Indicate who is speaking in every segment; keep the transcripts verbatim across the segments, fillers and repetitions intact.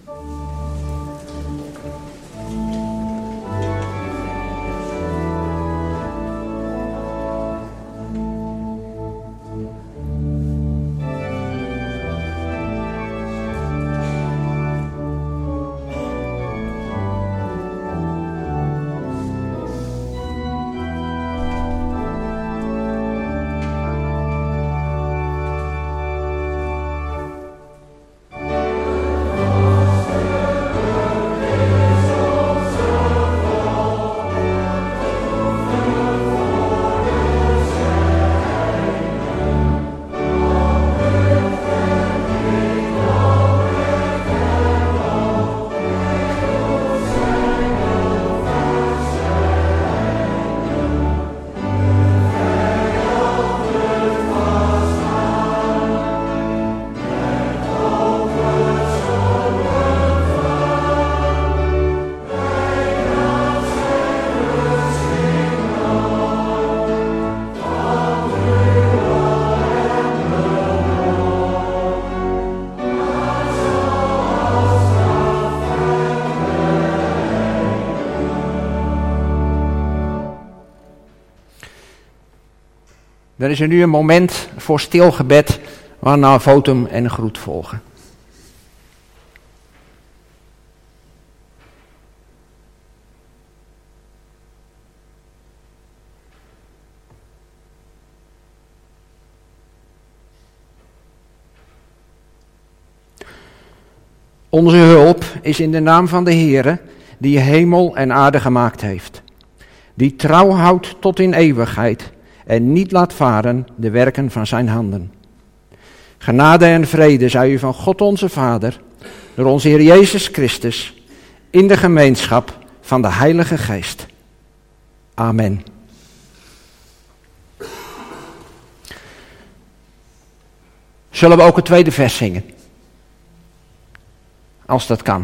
Speaker 1: Er is er nu een moment voor stil gebed, waarna een votum en een groet volgen. Onze hulp is in de naam van de Heere, die hemel en aarde gemaakt heeft. Die trouw houdt tot in eeuwigheid en niet laat varen de werken van zijn handen. Genade en vrede zij u van God onze Vader, door onze Heer Jezus Christus, in de gemeenschap van de Heilige Geest. Amen. Zullen we ook het tweede vers zingen? Als dat kan.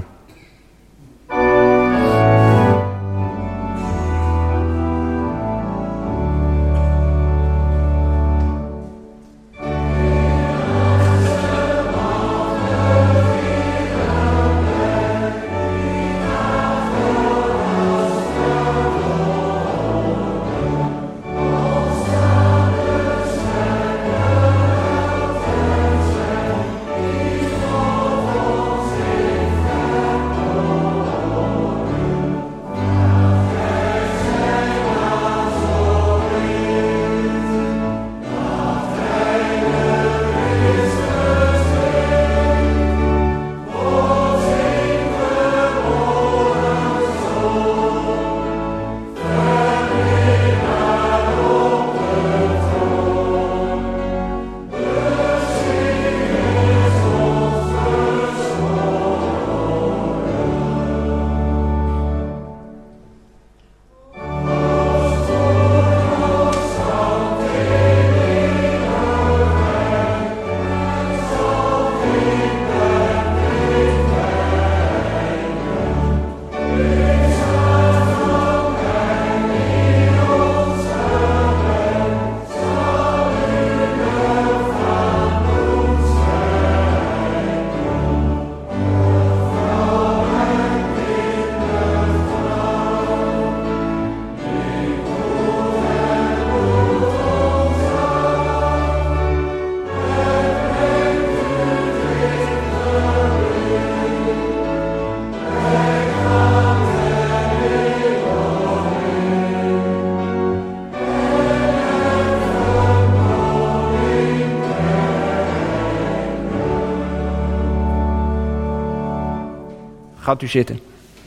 Speaker 1: Gaat u zitten.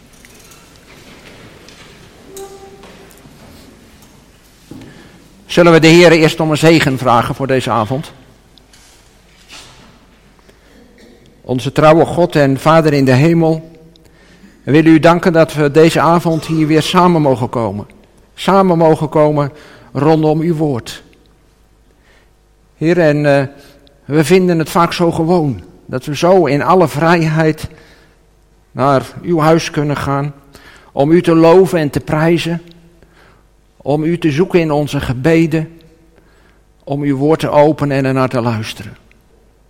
Speaker 1: Zullen we de Heer eerst om een zegen vragen voor deze avond? Onze trouwe God en Vader in de hemel, we willen u danken dat we deze avond hier weer samen mogen komen. Samen mogen komen rondom uw woord. Heer, en uh, we vinden het vaak zo gewoon dat we zo in alle vrijheid naar uw huis kunnen gaan, om u te loven en te prijzen, om u te zoeken in onze gebeden, om uw woord te openen en ernaar te luisteren.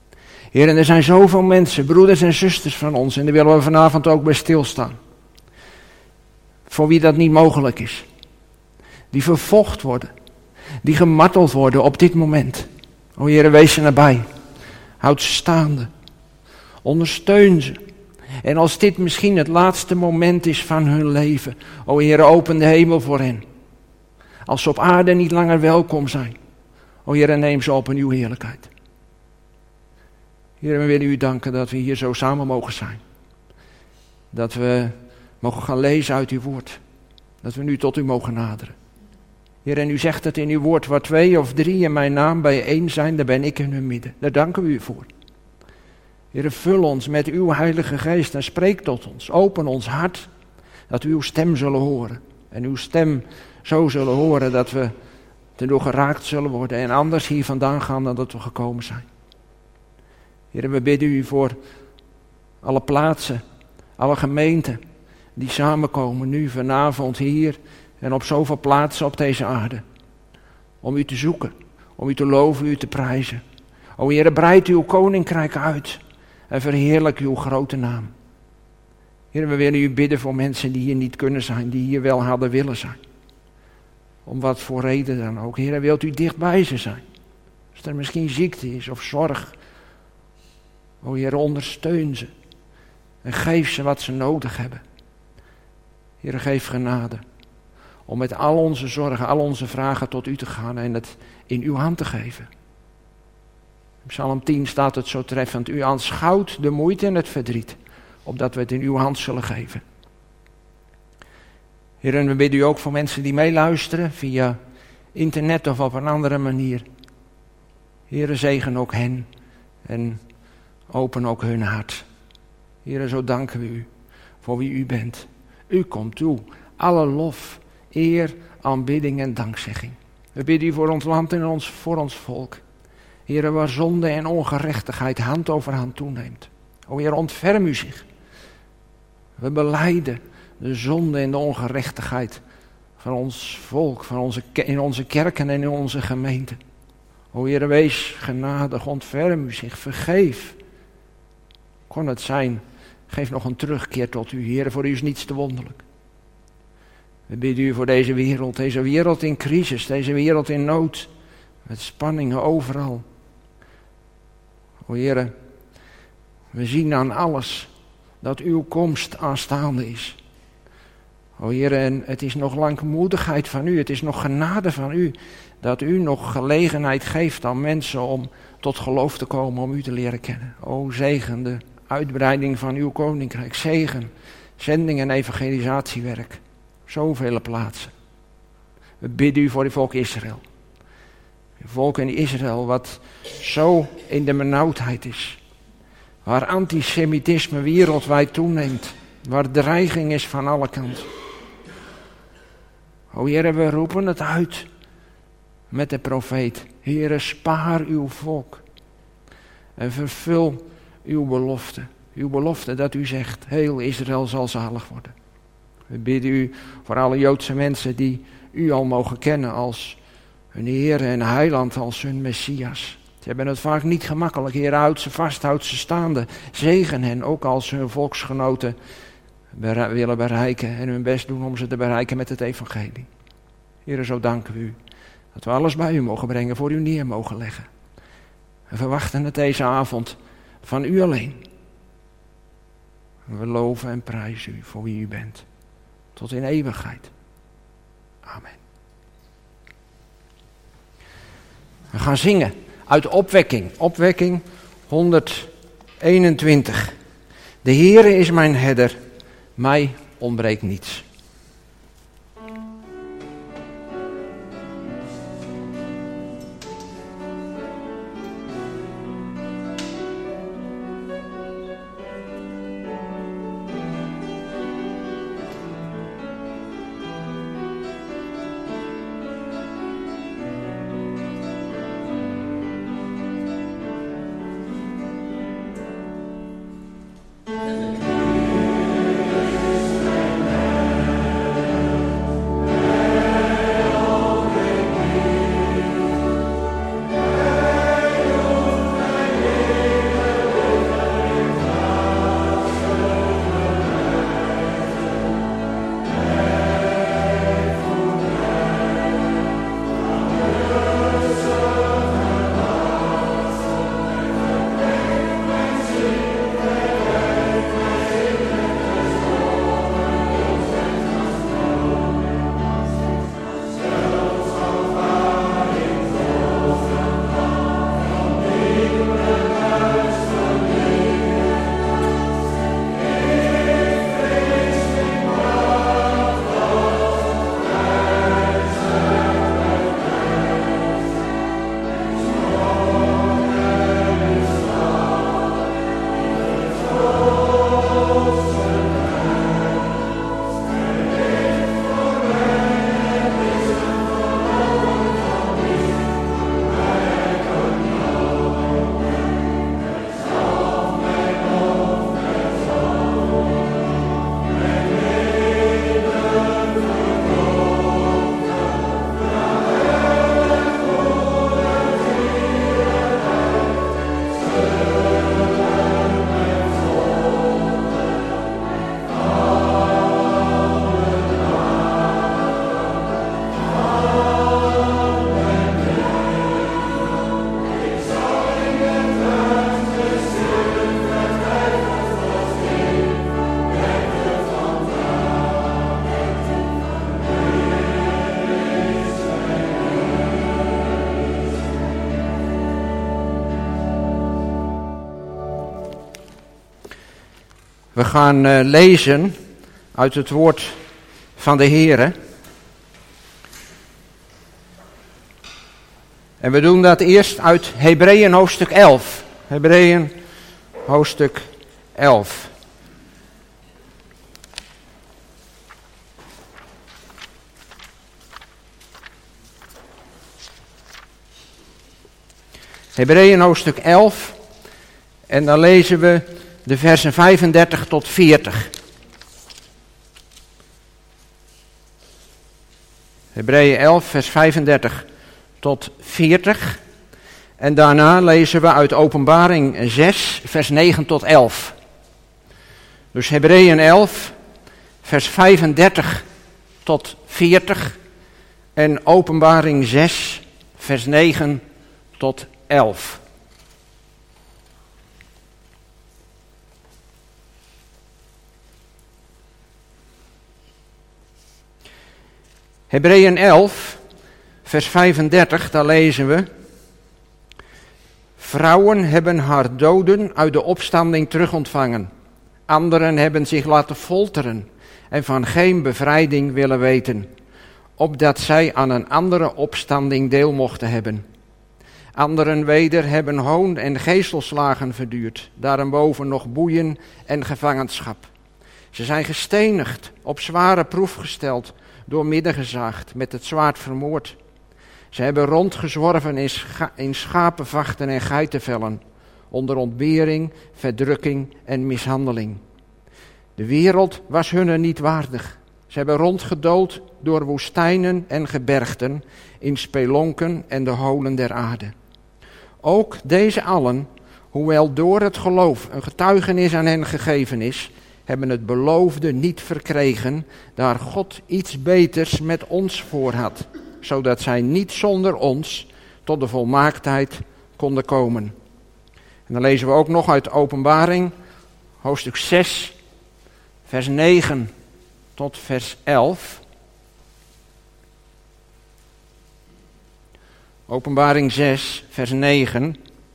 Speaker 1: Heer, en er zijn zoveel mensen, broeders en zusters van ons, en daar willen we vanavond ook bij stilstaan. Voor wie dat niet mogelijk is. Die vervolgd worden. Die gemarteld worden op dit moment. O Heer, wees ze nabij. Houd ze staande. Ondersteun ze. En als dit misschien het laatste moment is van hun leven. O Heer, open de hemel voor hen. Als ze op aarde niet langer welkom zijn. O Heer, neem ze op in uw heerlijkheid. Heer, we willen u danken dat we hier zo samen mogen zijn. Dat we mogen gaan lezen uit uw woord. Dat we nu tot u mogen naderen. Heer, en u zegt het in uw woord, waar twee of drie in mijn naam bijeen zijn, daar ben ik in hun midden. Daar danken we u voor. Heer, vul ons met uw heilige geest en spreek tot ons. Open ons hart, dat we uw stem zullen horen. En uw stem zo zullen horen dat we erdoor geraakt zullen worden en anders hier vandaan gaan dan dat we gekomen zijn. Heer, we bidden u voor alle plaatsen, alle gemeenten die samenkomen nu vanavond hier en op zoveel plaatsen op deze aarde. Om u te zoeken, om u te loven, u te prijzen. O Heer, breid uw koninkrijk uit en verheerlijk uw grote naam. Heer, we willen u bidden voor mensen die hier niet kunnen zijn, die hier wel hadden willen zijn. Om wat voor reden dan ook. Heer, wilt u dicht bij ze zijn. Als er misschien ziekte is of zorg. O Heer, ondersteun ze. En geef ze wat ze nodig hebben. Heer, geef genade. Om met al onze zorgen, al onze vragen tot u te gaan en het in uw hand te geven. In Psalm tien staat het zo treffend. U aanschouwt de moeite en het verdriet. Opdat we het in uw hand zullen geven. Heer, en we bidden u ook voor mensen die meeluisteren via internet of op een andere manier. Heer, zegen ook hen en open ook hun hart. Heer, zo danken we u voor wie u bent. U komt toe, alle lof, eer, aanbidding en dankzegging. We bidden u voor ons land en ons, voor ons volk. Heer, waar zonde en ongerechtigheid hand over hand toeneemt. O Heer, ontferm u zich. We belijden de zonde en de ongerechtigheid van ons volk, van onze, in onze kerken en in onze gemeente. O Heer, wees genadig, ontferm u zich, vergeef. Kon het zijn, geef nog een terugkeer tot u, Heer, voor u is niets te wonderlijk. We bidden u voor deze wereld, deze wereld in crisis, deze wereld in nood, met spanningen overal. O Heer, we zien aan alles dat uw komst aanstaande is. O Heer, en het is nog langmoedigheid van u, het is nog genade van u, dat u nog gelegenheid geeft aan mensen om tot geloof te komen, om u te leren kennen. O zegen de uitbreiding van uw koninkrijk, zegen, zending en evangelisatiewerk, zoveel plaatsen. We bidden u voor het volk Israël. Het volk in Israël wat zo in de benauwdheid is. Waar antisemitisme wereldwijd toeneemt. Waar dreiging is van alle kanten. O Heere, we roepen het uit met de profeet. Heere, spaar uw volk. En vervul uw belofte. Uw belofte dat u zegt, heel Israël zal zalig worden. We bidden u voor alle Joodse mensen die u al mogen kennen als hun Heer en Heiland, als hun Messias. Ze hebben het vaak niet gemakkelijk. Heer, houd ze vast, houd ze staande. Zegen hen, ook als hun volksgenoten bere- willen bereiken en hun best doen om ze te bereiken met het evangelie. Heer, zo danken we u dat we alles bij u mogen brengen, voor u neer mogen leggen. We verwachten het deze avond van u alleen. We loven en prijzen u voor wie u bent. Tot in eeuwigheid. Amen. We gaan zingen uit Opwekking. Opwekking honderdeenentwintig. De Heere is mijn herder, mij ontbreekt niets. We gaan uh, lezen uit het woord van de Heere. En we doen dat eerst uit Hebreeën hoofdstuk elf. Hebreeën hoofdstuk elf. Hebreeën hoofdstuk elf. En dan lezen we de versen vijfendertig tot veertig. Hebreeën elf, vers vijfendertig tot veertig. En daarna lezen we uit Openbaring zes, vers negen tot elf. Dus Hebreeën elf, vers vijfendertig tot veertig. En Openbaring zes, vers negen tot elf. Hebreeën elf, vers vijfendertig, daar lezen we: Vrouwen hebben haar doden uit de opstanding terugontvangen. Anderen hebben zich laten folteren en van geen bevrijding willen weten, opdat zij aan een andere opstanding deel mochten hebben. Anderen weder hebben hoon en geeselslagen verduurd, daarenboven nog boeien en gevangenschap. Ze zijn gestenigd, op zware proef gesteld, door midden gezaagd, met het zwaard vermoord. Ze hebben rondgezworven in, scha- in schapenvachten en geitenvellen, onder ontbering, verdrukking en mishandeling. De wereld was hunne niet waardig. Ze hebben rondgedood door woestijnen en gebergten, in spelonken en de holen der aarde. Ook deze allen, hoewel door het geloof een getuigenis aan hen gegeven is, hebben het beloofde niet verkregen, daar God iets beters met ons voor had, zodat zij niet zonder ons tot de volmaaktheid konden komen. En dan lezen we ook nog uit Openbaring, hoofdstuk zes, vers negen tot vers elf. Openbaring zes, vers negen.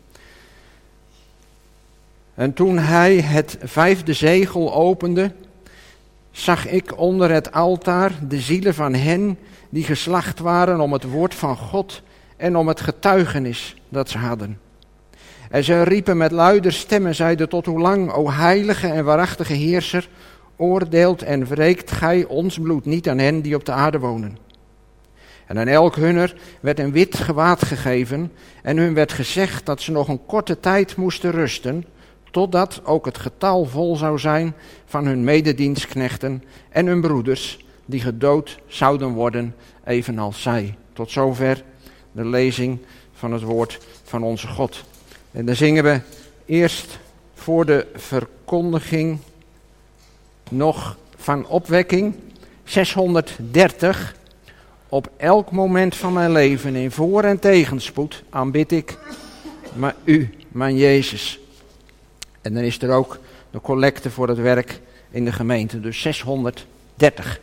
Speaker 1: En toen hij het vijfde zegel opende, zag ik onder het altaar de zielen van hen die geslacht waren om het woord van God en om het getuigenis dat ze hadden. En ze riepen met luider stemmen, zeiden: tot hoe lang, o heilige en waarachtige heerser, oordeelt en wreekt gij ons bloed niet aan hen die op de aarde wonen. En aan elk hunner werd een wit gewaad gegeven en hun werd gezegd dat ze nog een korte tijd moesten rusten, totdat ook het getal vol zou zijn van hun mededienstknechten en hun broeders, die gedood zouden worden, evenals zij. Tot zover de lezing van het woord van onze God. En dan zingen we eerst voor de verkondiging nog van opwekking zeshonderddertig. Op elk moment van mijn leven, in voor- en tegenspoed, aanbid ik maar u, mijn Jezus. En dan is er ook de collecte voor het werk in de gemeente, dus zeshonderddertig.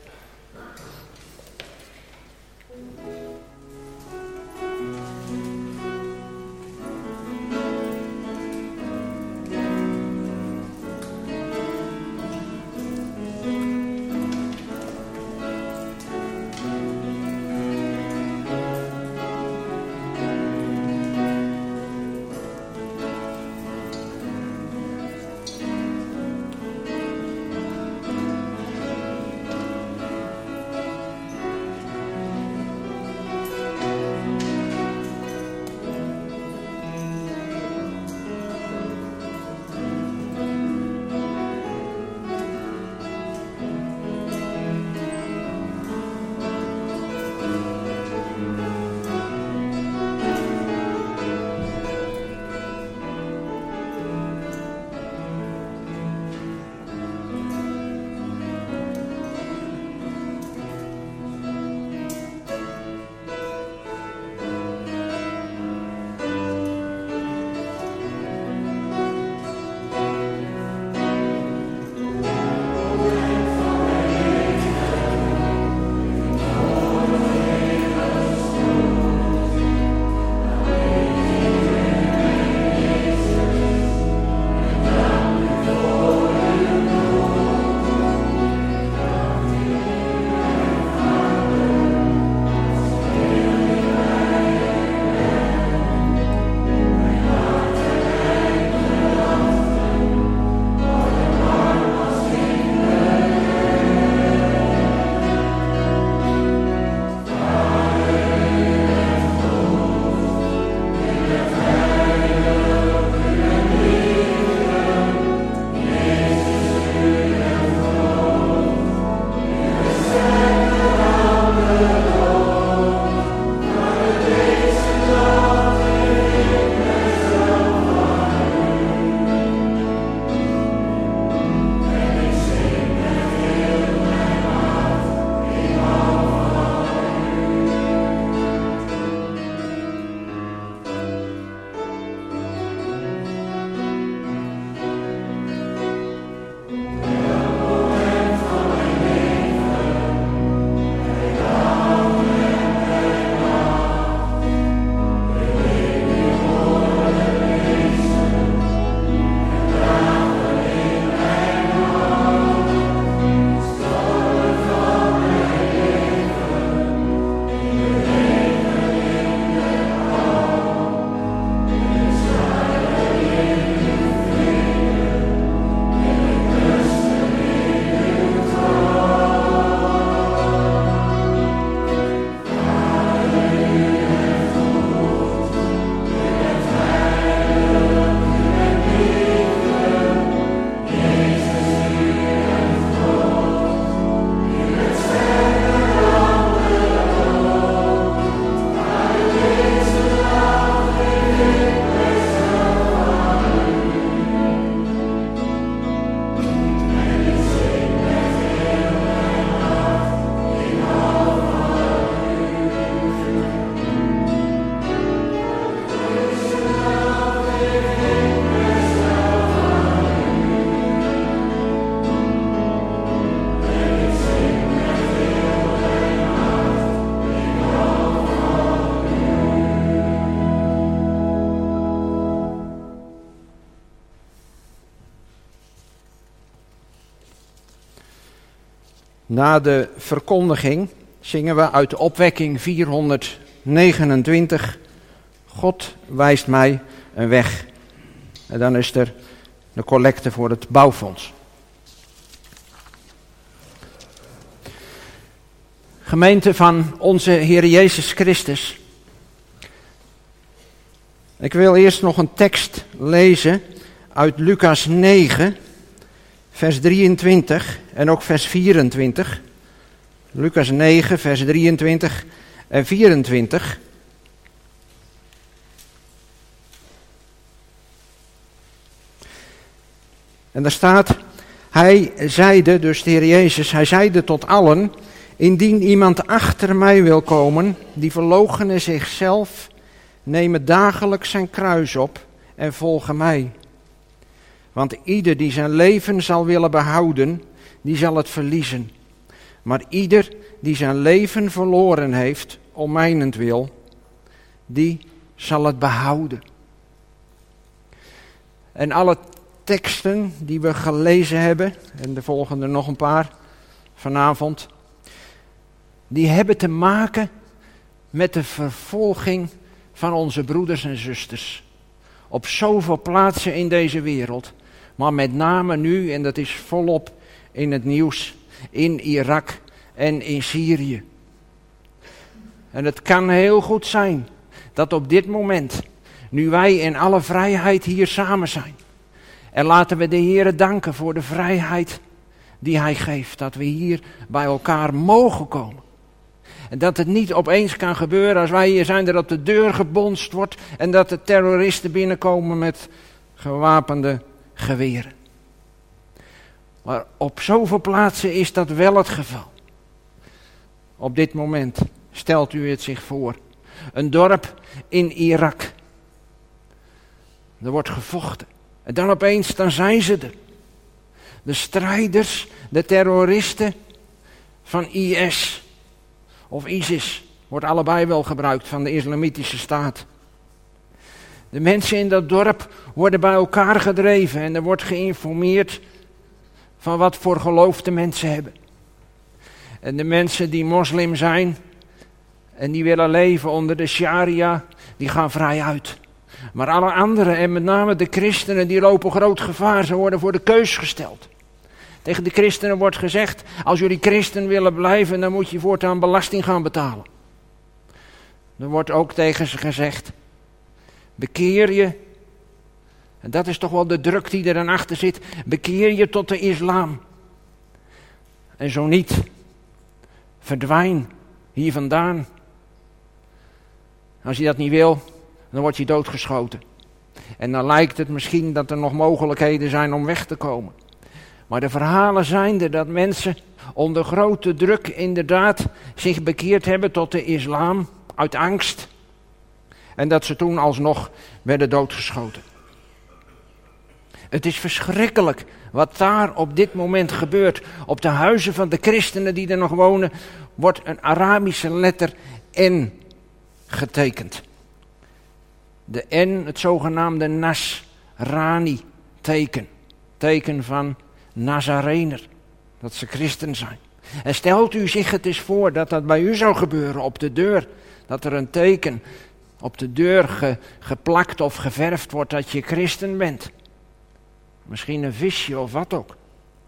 Speaker 1: Na de verkondiging zingen we uit de opwekking vierhonderdnegenentwintig. God wijst mij een weg. En dan is er de collecte voor het bouwfonds. Gemeente van onze Heer Jezus Christus. Ik wil eerst nog een tekst lezen uit Lucas negen, vers drieëntwintig en ook vers vierentwintig. Lucas negen, vers drieëntwintig en vierentwintig. En daar staat, hij zeide, dus de Heer Jezus, hij zeide tot allen, indien iemand achter mij wil komen, die verloochene zichzelf, nemen dagelijks zijn kruis op en volgen mij. Want ieder die zijn leven zal willen behouden, die zal het verliezen. Maar ieder die zijn leven verloren heeft, om mijnentwil, die zal het behouden. En alle teksten die we gelezen hebben, en de volgende nog een paar vanavond, die hebben te maken met de vervolging van onze broeders en zusters. Op zoveel plaatsen in deze wereld. Maar met name nu, en dat is volop in het nieuws, in Irak en in Syrië. En het kan heel goed zijn dat op dit moment, nu wij in alle vrijheid hier samen zijn. En laten we de Heere danken voor de vrijheid die Hij geeft. Dat we hier bij elkaar mogen komen. En dat het niet opeens kan gebeuren als wij hier zijn, dat op de deur gebonst wordt en dat de terroristen binnenkomen met gewapende geweren. Maar op zoveel plaatsen is dat wel het geval. Op dit moment, stelt u het zich voor, een dorp in Irak. Er wordt gevochten. En dan opeens, dan zijn ze er. De strijders, de terroristen van I S of ISIS, wordt allebei wel gebruikt, van de islamitische staat. De mensen in dat dorp worden bij elkaar gedreven en er wordt geïnformeerd van wat voor geloof de mensen hebben. En de mensen die moslim zijn en die willen leven onder de sharia, die gaan vrij uit. Maar alle anderen, en met name de christenen, die lopen groot gevaar. Ze worden voor de keus gesteld. Tegen de christenen wordt gezegd, als jullie christen willen blijven, dan moet je voortaan belasting gaan betalen. Er wordt ook tegen ze gezegd, bekeer je, en dat is toch wel de druk die er dan achter zit, bekeer je tot de islam. En zo niet, verdwijn hier vandaan. Als je dat niet wil, dan word je doodgeschoten. En dan lijkt het misschien dat er nog mogelijkheden zijn om weg te komen. Maar de verhalen zijn er dat mensen onder grote druk inderdaad zich bekeerd hebben tot de islam uit angst. En dat ze toen alsnog werden doodgeschoten. Het is verschrikkelijk wat daar op dit moment gebeurt. Op de huizen van de christenen die er nog wonen, wordt een Arabische letter N getekend. De N, het zogenaamde Nasrani teken. Teken van Nazarener. Dat ze christen zijn. En stelt u zich het eens voor dat dat bij u zou gebeuren op de deur. Dat er een teken op de deur ge, geplakt of geverfd wordt dat je christen bent. Misschien een visje of wat ook.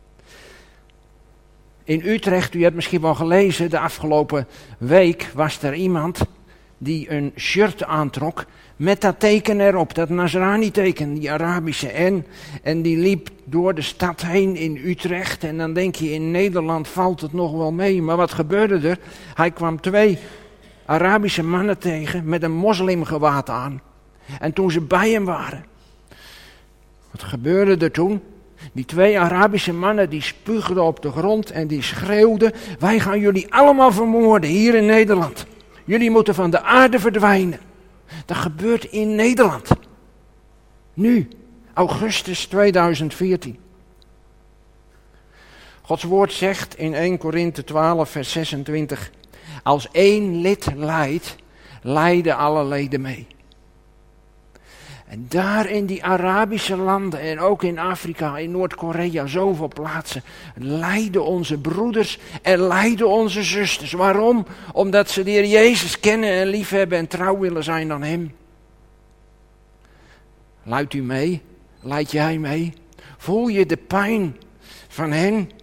Speaker 1: In Utrecht, u hebt misschien wel gelezen, de afgelopen week was er iemand die een shirt aantrok met dat teken erop, dat Nasrani-teken, die Arabische N. En die liep door de stad heen in Utrecht. En dan denk je, in Nederland valt het nog wel mee. Maar wat gebeurde er? Hij kwam twee Arabische mannen tegen met een moslimgewaad aan. En toen ze bij hem waren, wat gebeurde er toen? Die twee Arabische mannen die spuugden op de grond en die schreeuwden, wij gaan jullie allemaal vermoorden hier in Nederland. Jullie moeten van de aarde verdwijnen. Dat gebeurt in Nederland. Nu, augustus tweeduizend veertien. Gods woord zegt in eerste Korinthe twaalf vers zesentwintig. Als één lid lijdt, lijden alle leden mee. En daar in die Arabische landen en ook in Afrika, in Noord-Korea, zoveel plaatsen, lijden onze broeders en lijden onze zusters. Waarom? Omdat ze de Heer Jezus kennen en liefhebben en trouw willen zijn aan Hem. Luidt u mee? Lijd jij mee? Voel je de pijn van hen?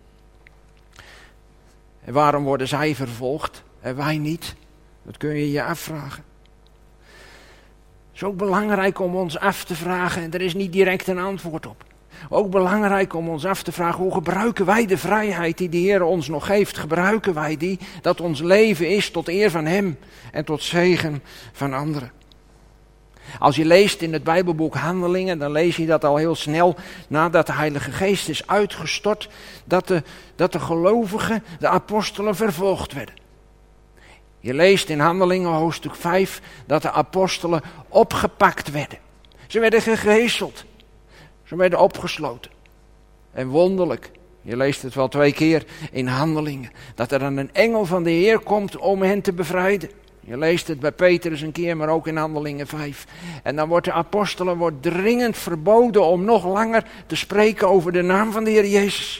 Speaker 1: En waarom worden zij vervolgd en wij niet? Dat kun je je afvragen. Het is ook belangrijk om ons af te vragen, en er is niet direct een antwoord op. Ook belangrijk om ons af te vragen, hoe gebruiken wij de vrijheid die de Heer ons nog geeft? Gebruiken wij die, dat ons leven is tot eer van Hem en tot zegen van anderen? Als je leest in het Bijbelboek Handelingen, dan lees je dat al heel snel, nadat de Heilige Geest is uitgestort, dat de, dat de gelovigen, de apostelen, vervolgd werden. Je leest in Handelingen hoofdstuk vijf dat de apostelen opgepakt werden. Ze werden gegezeld. Ze werden opgesloten. En wonderlijk, je leest het wel twee keer in Handelingen, dat er dan een engel van de Heer komt om hen te bevrijden. Je leest het bij Petrus een keer, maar ook in Handelingen vijf. En dan wordt de apostelen wordt dringend verboden om nog langer te spreken over de naam van de Heer Jezus.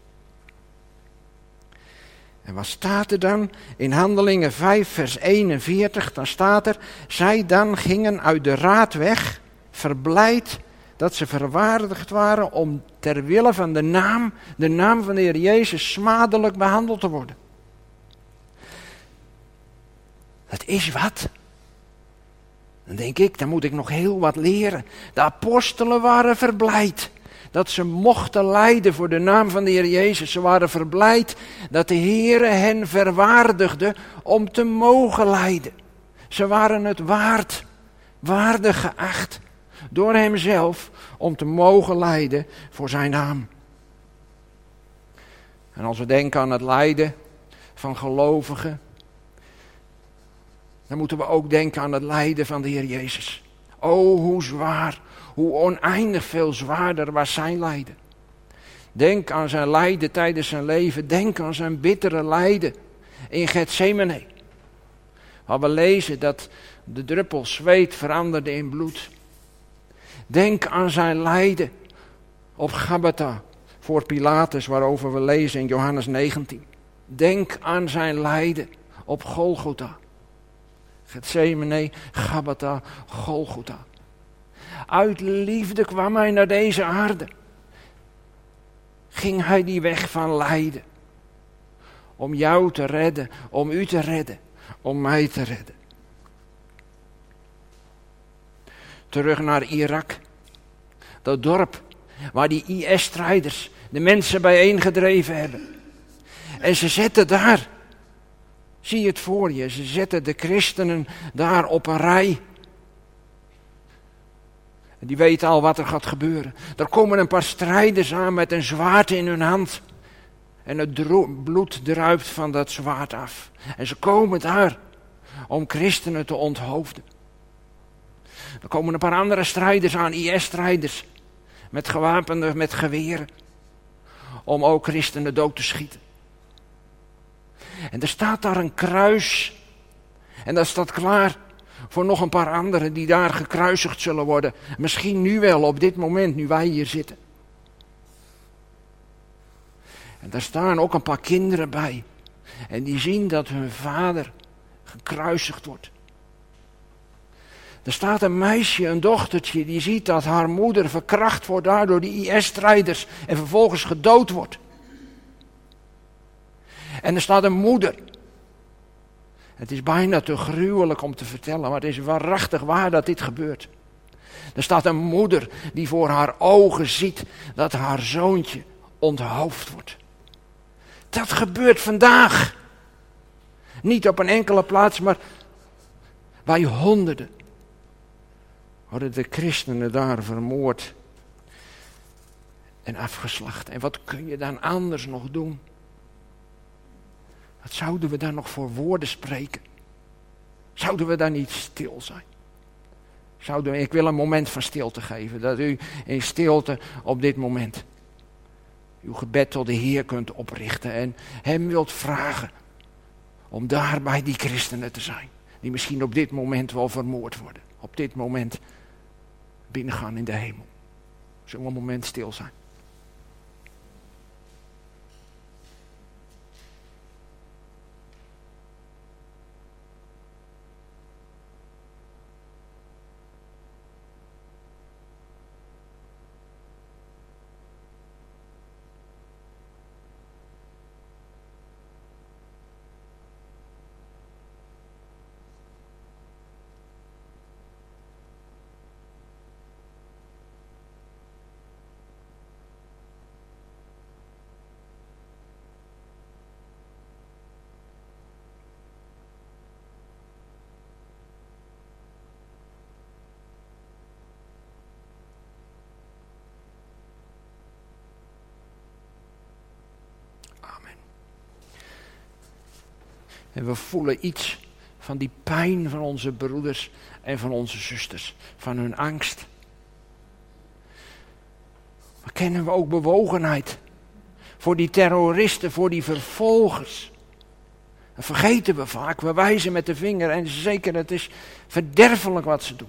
Speaker 1: En wat staat er dan? In Handelingen vijf vers eenenveertig, dan staat er, zij dan gingen uit de raad weg, verblijd dat ze verwaardigd waren om ter wille van de naam, de naam van de Heer Jezus, smadelijk behandeld te worden. Dat is wat. Dan denk ik, dan moet ik nog heel wat leren. De apostelen waren verblijd dat ze mochten lijden voor de naam van de Heer Jezus. Ze waren verblijd dat de Heere hen verwaardigde om te mogen lijden. Ze waren het waard, waardig geacht door Hemzelf om te mogen lijden voor zijn naam. En als we denken aan het lijden van gelovigen, dan moeten we ook denken aan het lijden van de Heer Jezus. O, hoe zwaar, hoe oneindig veel zwaarder was zijn lijden. Denk aan zijn lijden tijdens zijn leven. Denk aan zijn bittere lijden in Getsemane. Waar we lezen dat de druppel zweet veranderde in bloed. Denk aan zijn lijden op Gabbatha voor Pilatus, waarover we lezen in Johannes negentien. Denk aan zijn lijden op Golgotha. Getsemane, Gabbatha, Golgotha. Uit liefde kwam hij naar deze aarde. Ging hij die weg van lijden. Om jou te redden, om u te redden, om mij te redden. Terug naar Irak. Dat dorp waar die I S-strijders de mensen bijeengedreven hebben. En ze zetten daar, zie je het voor je, ze zetten de christenen daar op een rij. En die weten al wat er gaat gebeuren. Er komen een paar strijders aan met een zwaard in hun hand. En het dro- bloed druipt van dat zwaard af. En ze komen daar om christenen te onthoofden. Er komen een paar andere strijders aan, I S-strijders. Met gewapenden, met geweren. Om ook christenen dood te schieten. En er staat daar een kruis. En dat staat klaar voor nog een paar anderen die daar gekruisigd zullen worden. Misschien nu wel, op dit moment, nu wij hier zitten. En daar staan ook een paar kinderen bij. En die zien dat hun vader gekruisigd wordt. Er staat een meisje, een dochtertje, die ziet dat haar moeder verkracht wordt daar door die I S-strijders en vervolgens gedood wordt. En er staat een moeder. Het is bijna te gruwelijk om te vertellen, maar het is waarachtig waar dat dit gebeurt. Er staat een moeder die voor haar ogen ziet dat haar zoontje onthoofd wordt. Dat gebeurt vandaag. Niet op een enkele plaats, maar bij honderden worden de christenen daar vermoord en afgeslacht. En wat kun je dan anders nog doen? Wat zouden we daar nog voor woorden spreken? Zouden we daar niet stil zijn? Zouden we, ik wil een moment van stilte geven. Dat u in stilte op dit moment uw gebed tot de Heer kunt oprichten. En hem wilt vragen om daar bij die christenen te zijn. Die misschien op dit moment wel vermoord worden. Op dit moment binnengaan in de hemel. Zullen we een moment stil zijn? En we voelen iets van die pijn van onze broeders en van onze zusters. Van hun angst. Maar kennen we ook bewogenheid. Voor die terroristen, voor die vervolgers. Dat vergeten we vaak. We wijzen met de vinger en zeker het is verderfelijk wat ze doen.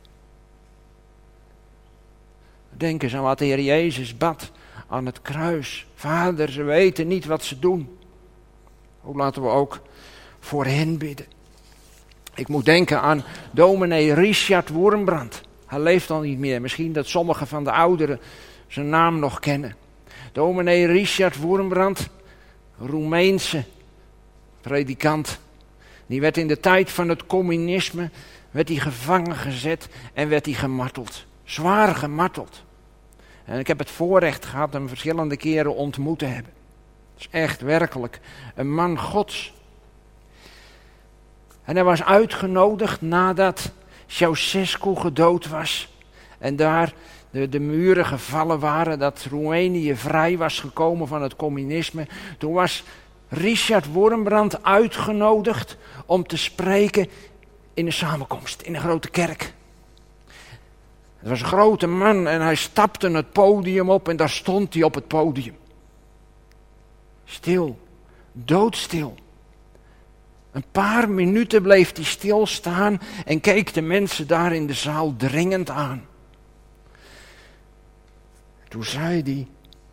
Speaker 1: Denk eens aan wat de Heer Jezus bad aan het kruis. Vader, ze weten niet wat ze doen. Hoe laten we ook voor hen bidden. Ik moet denken aan dominee Richard Wurmbrand. Hij leeft al niet meer. Misschien dat sommigen van de ouderen zijn naam nog kennen. Dominee Richard Wurmbrand, Roemeense predikant. Die werd in de tijd van het communisme werd hij gevangen gezet en werd hij gemarteld. Zwaar gemarteld. En ik heb het voorrecht gehad hem verschillende keren ontmoet te hebben. Het is echt werkelijk een man Gods. En hij was uitgenodigd nadat Ceausescu gedood was. En daar de, de muren gevallen waren, dat Roemenië vrij was gekomen van het communisme. Toen was Richard Wurmbrand uitgenodigd om te spreken in een samenkomst, in een grote kerk. Het was een grote man en hij stapte het podium op en daar stond hij op het podium. Stil, doodstil. Een paar minuten bleef hij stilstaan en keek de mensen daar in de zaal dringend aan. Toen zei hij: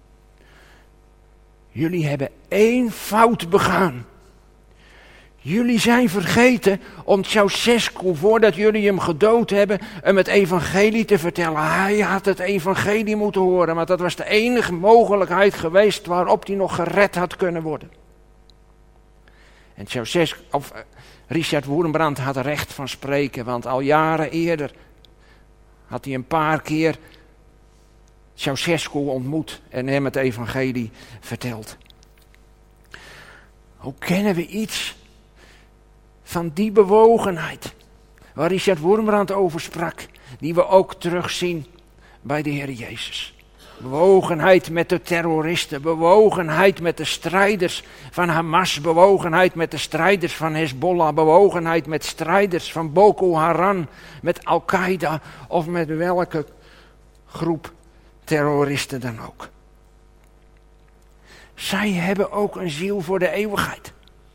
Speaker 1: jullie hebben één fout begaan. Jullie zijn vergeten om Ceausescu, voordat jullie hem gedood hebben, hem het evangelie te vertellen. Hij had het evangelie moeten horen, want dat was de enige mogelijkheid geweest waarop hij nog gered had kunnen worden. En Ceausescu, of Richard Wurmbrand had recht van spreken, want al jaren eerder had hij een paar keer Ceausescu ontmoet en hem het evangelie verteld. Hoe kennen we iets van die bewogenheid waar Richard Wurmbrand over sprak, die we ook terugzien bij de Heer Jezus. Bewogenheid met de terroristen, bewogenheid met de strijders van Hamas, bewogenheid met de strijders van Hezbollah, bewogenheid met strijders van Boko Haram, met Al-Qaeda of met welke groep terroristen dan ook. Zij hebben ook een ziel voor de eeuwigheid.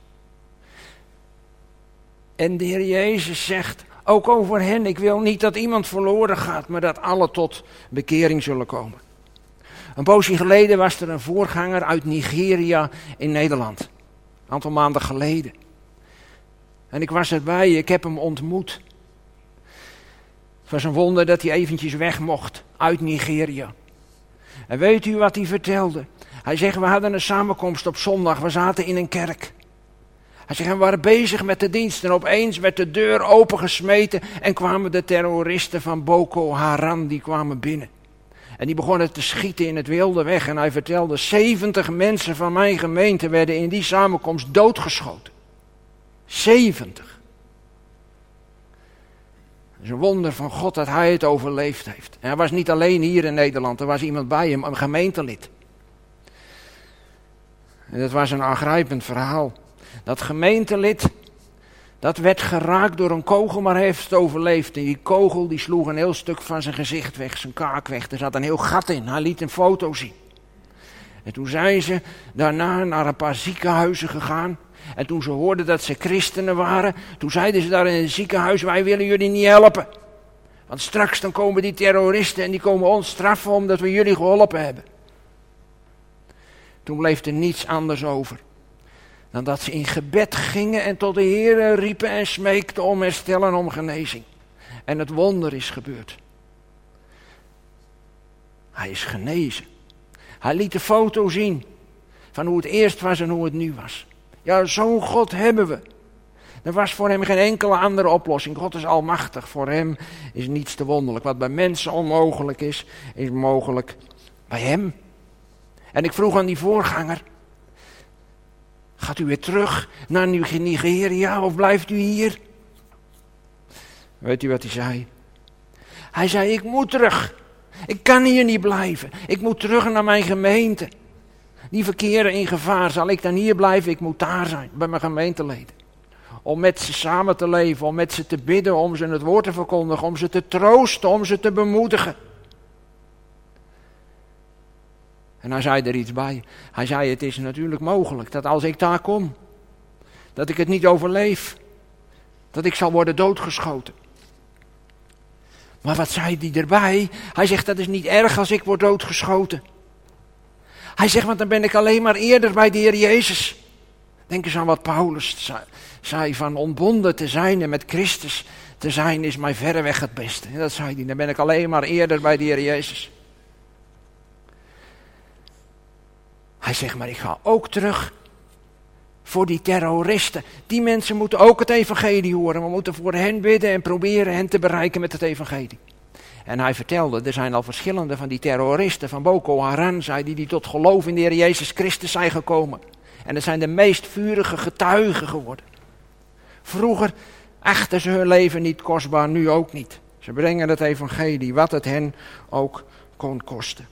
Speaker 1: En de Heer Jezus zegt ook over hen: ik wil niet dat iemand verloren gaat, maar dat alle tot bekering zullen komen. Een poosje geleden was er een voorganger uit Nigeria in Nederland. Een aantal maanden geleden. En ik was erbij, ik heb hem ontmoet. Het was een wonder dat hij eventjes weg mocht uit Nigeria. En weet u wat hij vertelde? Hij zegt: we hadden een samenkomst op zondag, we zaten in een kerk. Hij zegt: we waren bezig met de dienst en opeens werd de deur opengesmeten en kwamen de terroristen van Boko Haram, die kwamen binnen. En die begonnen te schieten in het wilde weg. En hij vertelde: zeventig mensen van mijn gemeente werden in die samenkomst doodgeschoten. zeventig. Het is een wonder van God dat hij het overleefd heeft. En hij was niet alleen hier in Nederland, er was iemand bij hem, een gemeentelid. En dat was een aangrijpend verhaal. Dat gemeentelid, dat werd geraakt door een kogel, maar hij heeft het overleefd. En die kogel die sloeg een heel stuk van zijn gezicht weg, zijn kaak weg. Er zat een heel gat in, hij liet een foto zien. En toen zijn ze daarna naar een paar ziekenhuizen gegaan. En toen ze hoorden dat ze christenen waren, toen zeiden ze daar in het ziekenhuis: wij willen jullie niet helpen. Want straks dan komen die terroristen en die komen ons straffen omdat we jullie geholpen hebben. Toen bleef er niets anders over dan dat ze in gebed gingen en tot de Heer riepen en smeekten om herstel en om genezing. En het wonder is gebeurd. Hij is genezen. Hij liet de foto zien van hoe het eerst was en hoe het nu was. Ja, zo'n God hebben we. Er was voor hem geen enkele andere oplossing. God is almachtig. Voor hem is niets te wonderlijk. Wat bij mensen onmogelijk is, is mogelijk bij hem. En ik vroeg aan die voorganger: gaat u weer terug naar Nigeria of blijft u hier? Weet u wat hij zei? Hij zei: ik moet terug. Ik kan hier niet blijven. Ik moet terug naar mijn gemeente. Die verkeren in gevaar. Zal ik dan hier blijven? Ik moet daar zijn, bij mijn gemeenteleden. Om met ze samen te leven, om met ze te bidden, om ze het woord te verkondigen, om ze te troosten, om ze te bemoedigen. En hij zei er iets bij. Hij zei: het is natuurlijk mogelijk dat als ik daar kom, dat ik het niet overleef. Dat ik zal worden doodgeschoten. Maar wat zei hij erbij? Hij zegt: dat is niet erg als ik word doodgeschoten. Hij zegt: want dan ben ik alleen maar eerder bij de Heer Jezus. Denk eens aan wat Paulus zei, van ontbonden te zijn en met Christus te zijn is mij verreweg het beste. En dat zei hij: dan ben ik alleen maar eerder bij de Heer Jezus. Hij zegt: maar ik ga ook terug voor die terroristen. Die mensen moeten ook het evangelie horen. We moeten voor hen bidden en proberen hen te bereiken met het evangelie. En hij vertelde, er zijn al verschillende van die terroristen van Boko Haram, zei die, die tot geloof in de Heer Jezus Christus zijn gekomen. En dat zijn de meest vurige getuigen geworden. Vroeger achten ze hun leven niet kostbaar, nu ook niet. Ze brengen het evangelie, wat het hen ook kon kosten.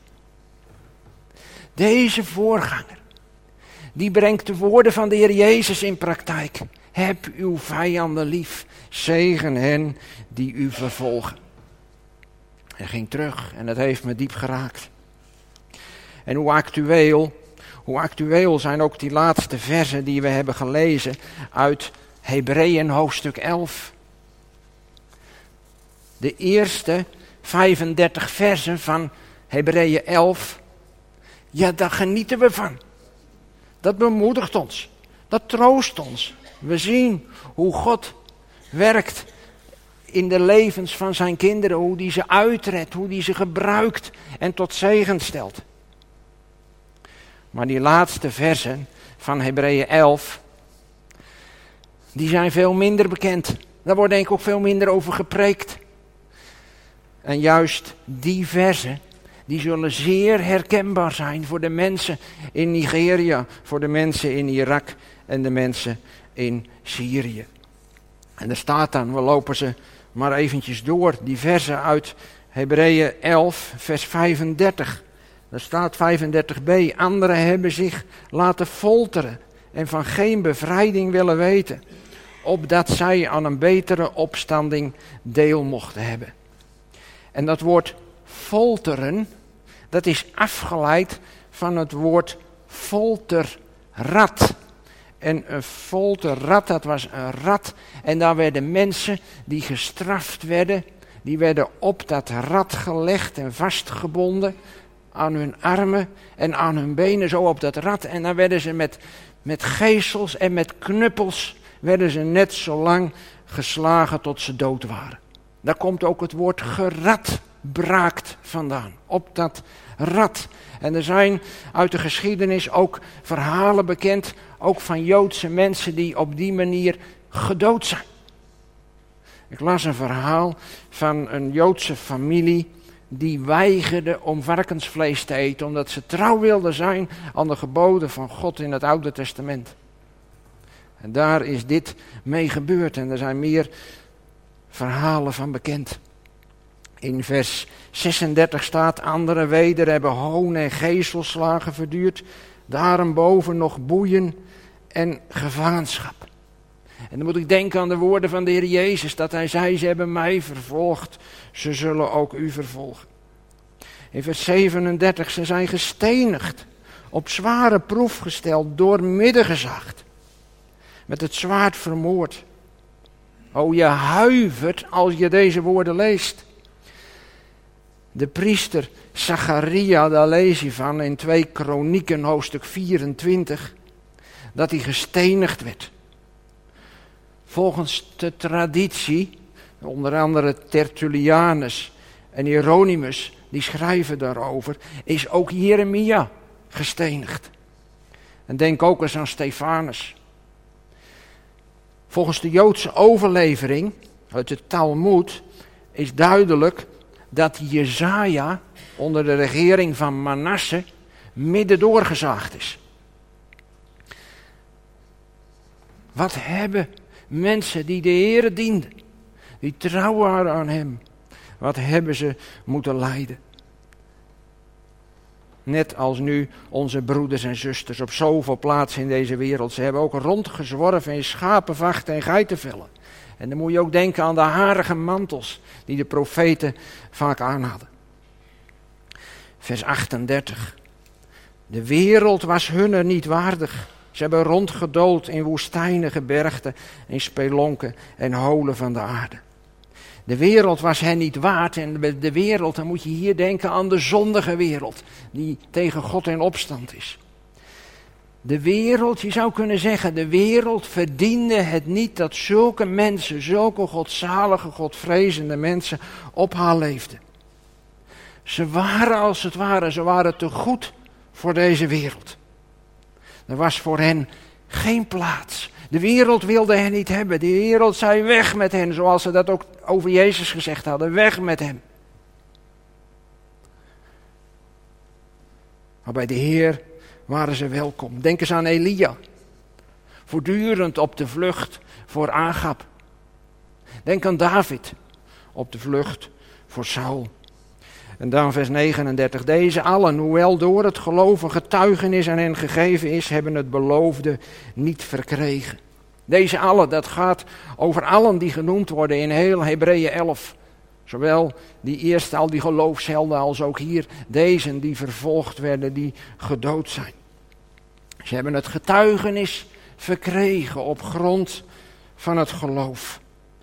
Speaker 1: Deze voorganger, die brengt de woorden van de Heer Jezus in praktijk. Heb uw vijanden lief, zegen hen die u vervolgen. Hij ging terug en dat heeft me diep geraakt. En hoe actueel, hoe actueel zijn ook die laatste versen die we hebben gelezen uit Hebreeën hoofdstuk elf. De eerste vijfendertig versen van Hebreeën elf, ja, daar genieten we van. Dat bemoedigt ons, dat troost ons. We zien hoe God werkt in de levens van zijn kinderen, hoe die ze uitredt, hoe die ze gebruikt en tot zegen stelt. Maar die laatste versen van Hebreeën elf, die zijn veel minder bekend. Daar wordt denk ik ook veel minder over gepreekt. En juist die versen, die zullen zeer herkenbaar zijn voor de mensen in Nigeria, voor de mensen in Irak en de mensen in Syrië. En er staat dan, we lopen ze maar eventjes door, die versen uit Hebreeën elf, vers vijfendertig. Daar staat vijfendertig b, anderen hebben zich laten folteren en van geen bevrijding willen weten, opdat zij aan een betere opstanding deel mochten hebben. En dat woord folteren, dat is afgeleid van het woord folterrad. En een folterrad, dat was een rad. En daar werden mensen die gestraft werden, die werden op dat rad gelegd en vastgebonden aan hun armen en aan hun benen, zo op dat rad. En dan werden ze met, met geesels en met knuppels, werden ze net zo lang geslagen tot ze dood waren. Daar komt ook het woord geradbraakt vandaan, op dat rad. En er zijn uit de geschiedenis ook verhalen bekend, ook van Joodse mensen die op die manier gedood zijn. Ik las een verhaal van een Joodse familie die weigerde om varkensvlees te eten, omdat ze trouw wilden zijn aan de geboden van God in het Oude Testament. En daar is dit mee gebeurd en er zijn meer verhalen van bekend. In vers zesendertig staat, anderen weder hebben hoon en geeselslagen verduurd, daarenboven nog boeien en gevangenschap. En dan moet ik denken aan de woorden van de Heer Jezus, dat hij zei, ze hebben mij vervolgd, ze zullen ook u vervolgen. In vers zevenendertig, ze zijn gestenigd, op zware proef gesteld, doormidden gezaagd, met het zwaard vermoord. O, je huivert als je deze woorden leest. De priester Zacharia, daar lees je van in twee Kronieken hoofdstuk vierentwintig, dat hij gestenigd werd. Volgens de traditie, onder andere Tertullianus en Hieronymus, die schrijven daarover, is ook Jeremia gestenigd. En denk ook eens aan Stefanus. Volgens de Joodse overlevering uit de Talmoed is duidelijk dat Jesaja onder de regering van Manasse midden doorgezaagd is. Wat hebben mensen die de Heere dienden, die trouw waren aan hem, wat hebben ze moeten lijden? Net als nu onze broeders en zusters op zoveel plaatsen in deze wereld. Ze hebben ook rondgezworven in schapenvachten en geitenvellen. En dan moet je ook denken aan de harige mantels die de profeten vaak aanhadden. Vers achtendertig. De wereld was hunne niet waardig. Ze hebben rondgedoold in woestijnen, gebergten, in spelonken en holen van de aarde. De wereld was hen niet waard. En de wereld, dan moet je hier denken aan de zondige wereld, die tegen God in opstand is. De wereld, je zou kunnen zeggen, de wereld verdiende het niet dat zulke mensen, zulke godzalige, godvrezende mensen op haar leefden. Ze waren als het ware, ze waren te goed voor deze wereld. Er was voor hen geen plaats. De wereld wilde hen niet hebben. De wereld zei weg met hen, zoals ze dat ook over Jezus gezegd hadden. Weg met hem. Maar bij de Heer waren ze welkom. Denk eens aan Elia. Voortdurend op de vlucht voor Agab. Denk aan David. Op de vlucht voor Saul. En dan vers negenendertig. Deze allen, hoewel door het geloof een getuigenis aan hen gegeven is, hebben het beloofde niet verkregen. Deze allen, dat gaat over allen die genoemd worden in heel Hebreeën elf. Zowel die eerste al die geloofshelden als ook hier deze die vervolgd werden, die gedood zijn. Ze hebben het getuigenis verkregen op grond van het geloof.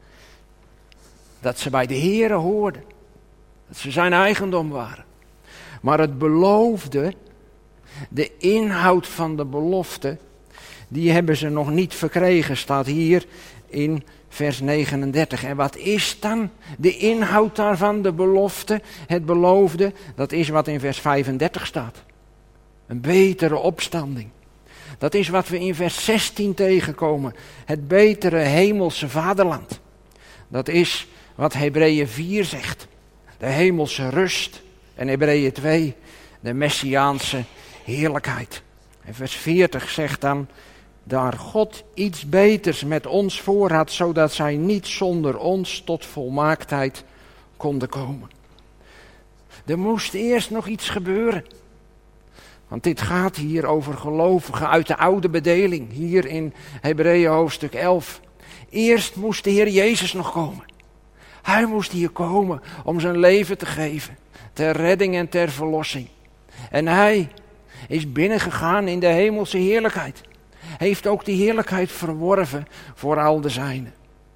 Speaker 1: Dat ze bij de Heere hoorden. Dat ze zijn eigendom waren. Maar het beloofde, de inhoud van de belofte, die hebben ze nog niet verkregen, staat hier in vers negenendertig. En wat is dan de inhoud daarvan, de belofte, het beloofde? Dat is wat in vers vijfendertig staat. Een betere opstanding. Dat is wat we in vers zestien tegenkomen. Het betere hemelse vaderland. Dat is wat Hebreeën vier zegt. De hemelse rust. En Hebreeën twee, de messiaanse heerlijkheid. En vers veertig zegt dan, daar God iets beters met ons voor had, zodat zij niet zonder ons tot volmaaktheid konden komen. Er moest eerst nog iets gebeuren. Want dit gaat hier over gelovigen uit de oude bedeling, hier in Hebreeën hoofdstuk elf. Eerst moest de Heer Jezus nog komen. Hij moest hier komen om zijn leven te geven, ter redding en ter verlossing. En hij is binnengegaan in de hemelse heerlijkheid. Heeft ook die heerlijkheid verworven voor al de zijnen.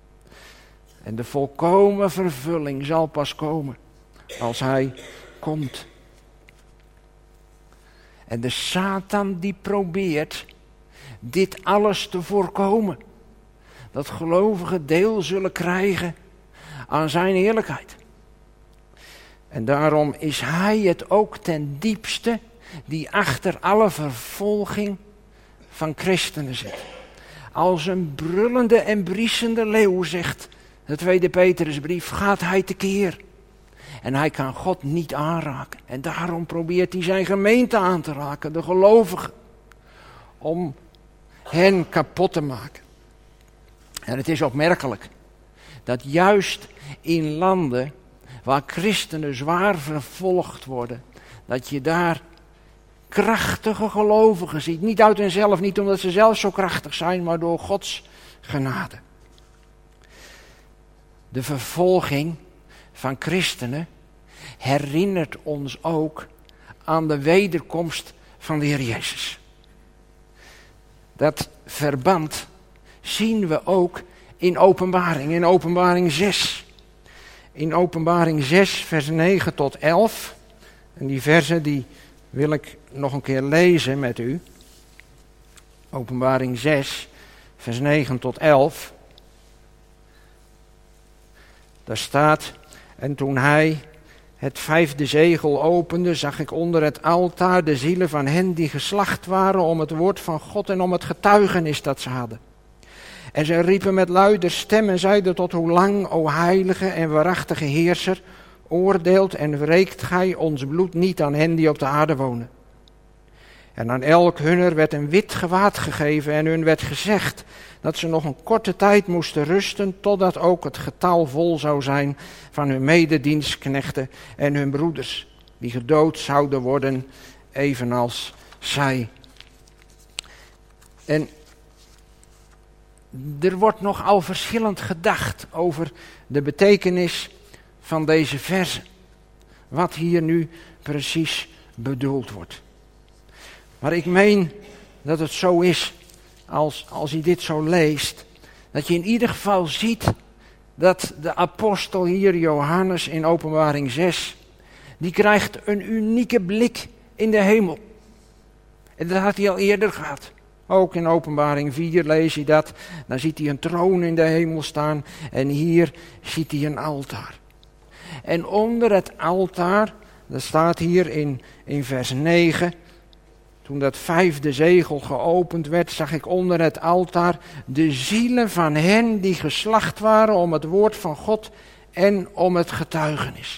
Speaker 1: En de volkomen vervulling zal pas komen als hij komt. En de Satan die probeert dit alles te voorkomen. Dat gelovigen deel zullen krijgen aan zijn heerlijkheid. En daarom is hij het ook ten diepste die achter alle vervolging van christenen zit. Als een brullende en briesende leeuw, zegt de tweede Petrusbrief, gaat hij tekeer. En hij kan God niet aanraken. En daarom probeert hij zijn gemeente aan te raken, de gelovigen. Om hen kapot te maken. En het is opmerkelijk dat juist in landen waar christenen zwaar vervolgd worden, dat je daar krachtige gelovigen ziet. Niet uit hunzelf, niet omdat ze zelf zo krachtig zijn, maar door Gods genade. De vervolging van christenen herinnert ons ook aan de wederkomst van de Heer Jezus. Dat verband zien we ook in Openbaring, in Openbaring zes. in Openbaring zes, vers negen tot elf. En die versen die wil ik nog een keer lezen met u. Openbaring zes, vers negen tot elf. Daar staat: en toen hij het vijfde zegel opende, zag ik onder het altaar de zielen van hen die geslacht waren om het woord van God en om het getuigenis dat ze hadden. En zij riepen met luider stem en zeiden: tot hoe lang, o heilige en waarachtige heerser, oordeelt en wreekt gij ons bloed niet aan hen die op de aarde wonen? En aan elk hunner werd een wit gewaad gegeven en hun werd gezegd dat ze nog een korte tijd moesten rusten, totdat ook het getal vol zou zijn van hun mededienstknechten en hun broeders, die gedood zouden worden, evenals zij. En er wordt nogal verschillend gedacht over de betekenis van deze verzen. Wat hier nu precies bedoeld wordt. Maar ik meen dat het zo is, als, als je dit zo leest, dat je in ieder geval ziet dat de apostel hier, Johannes, in Openbaring zes, die krijgt een unieke blik in de hemel. En dat had hij al eerder gehad. Ook in Openbaring vier lees je dat. Dan ziet hij een troon in de hemel staan en hier ziet hij een altaar. En onder het altaar, dat staat hier in, in vers negen... toen dat vijfde zegel geopend werd, zag ik onder het altaar de zielen van hen die geslacht waren om het woord van God en om het getuigenis.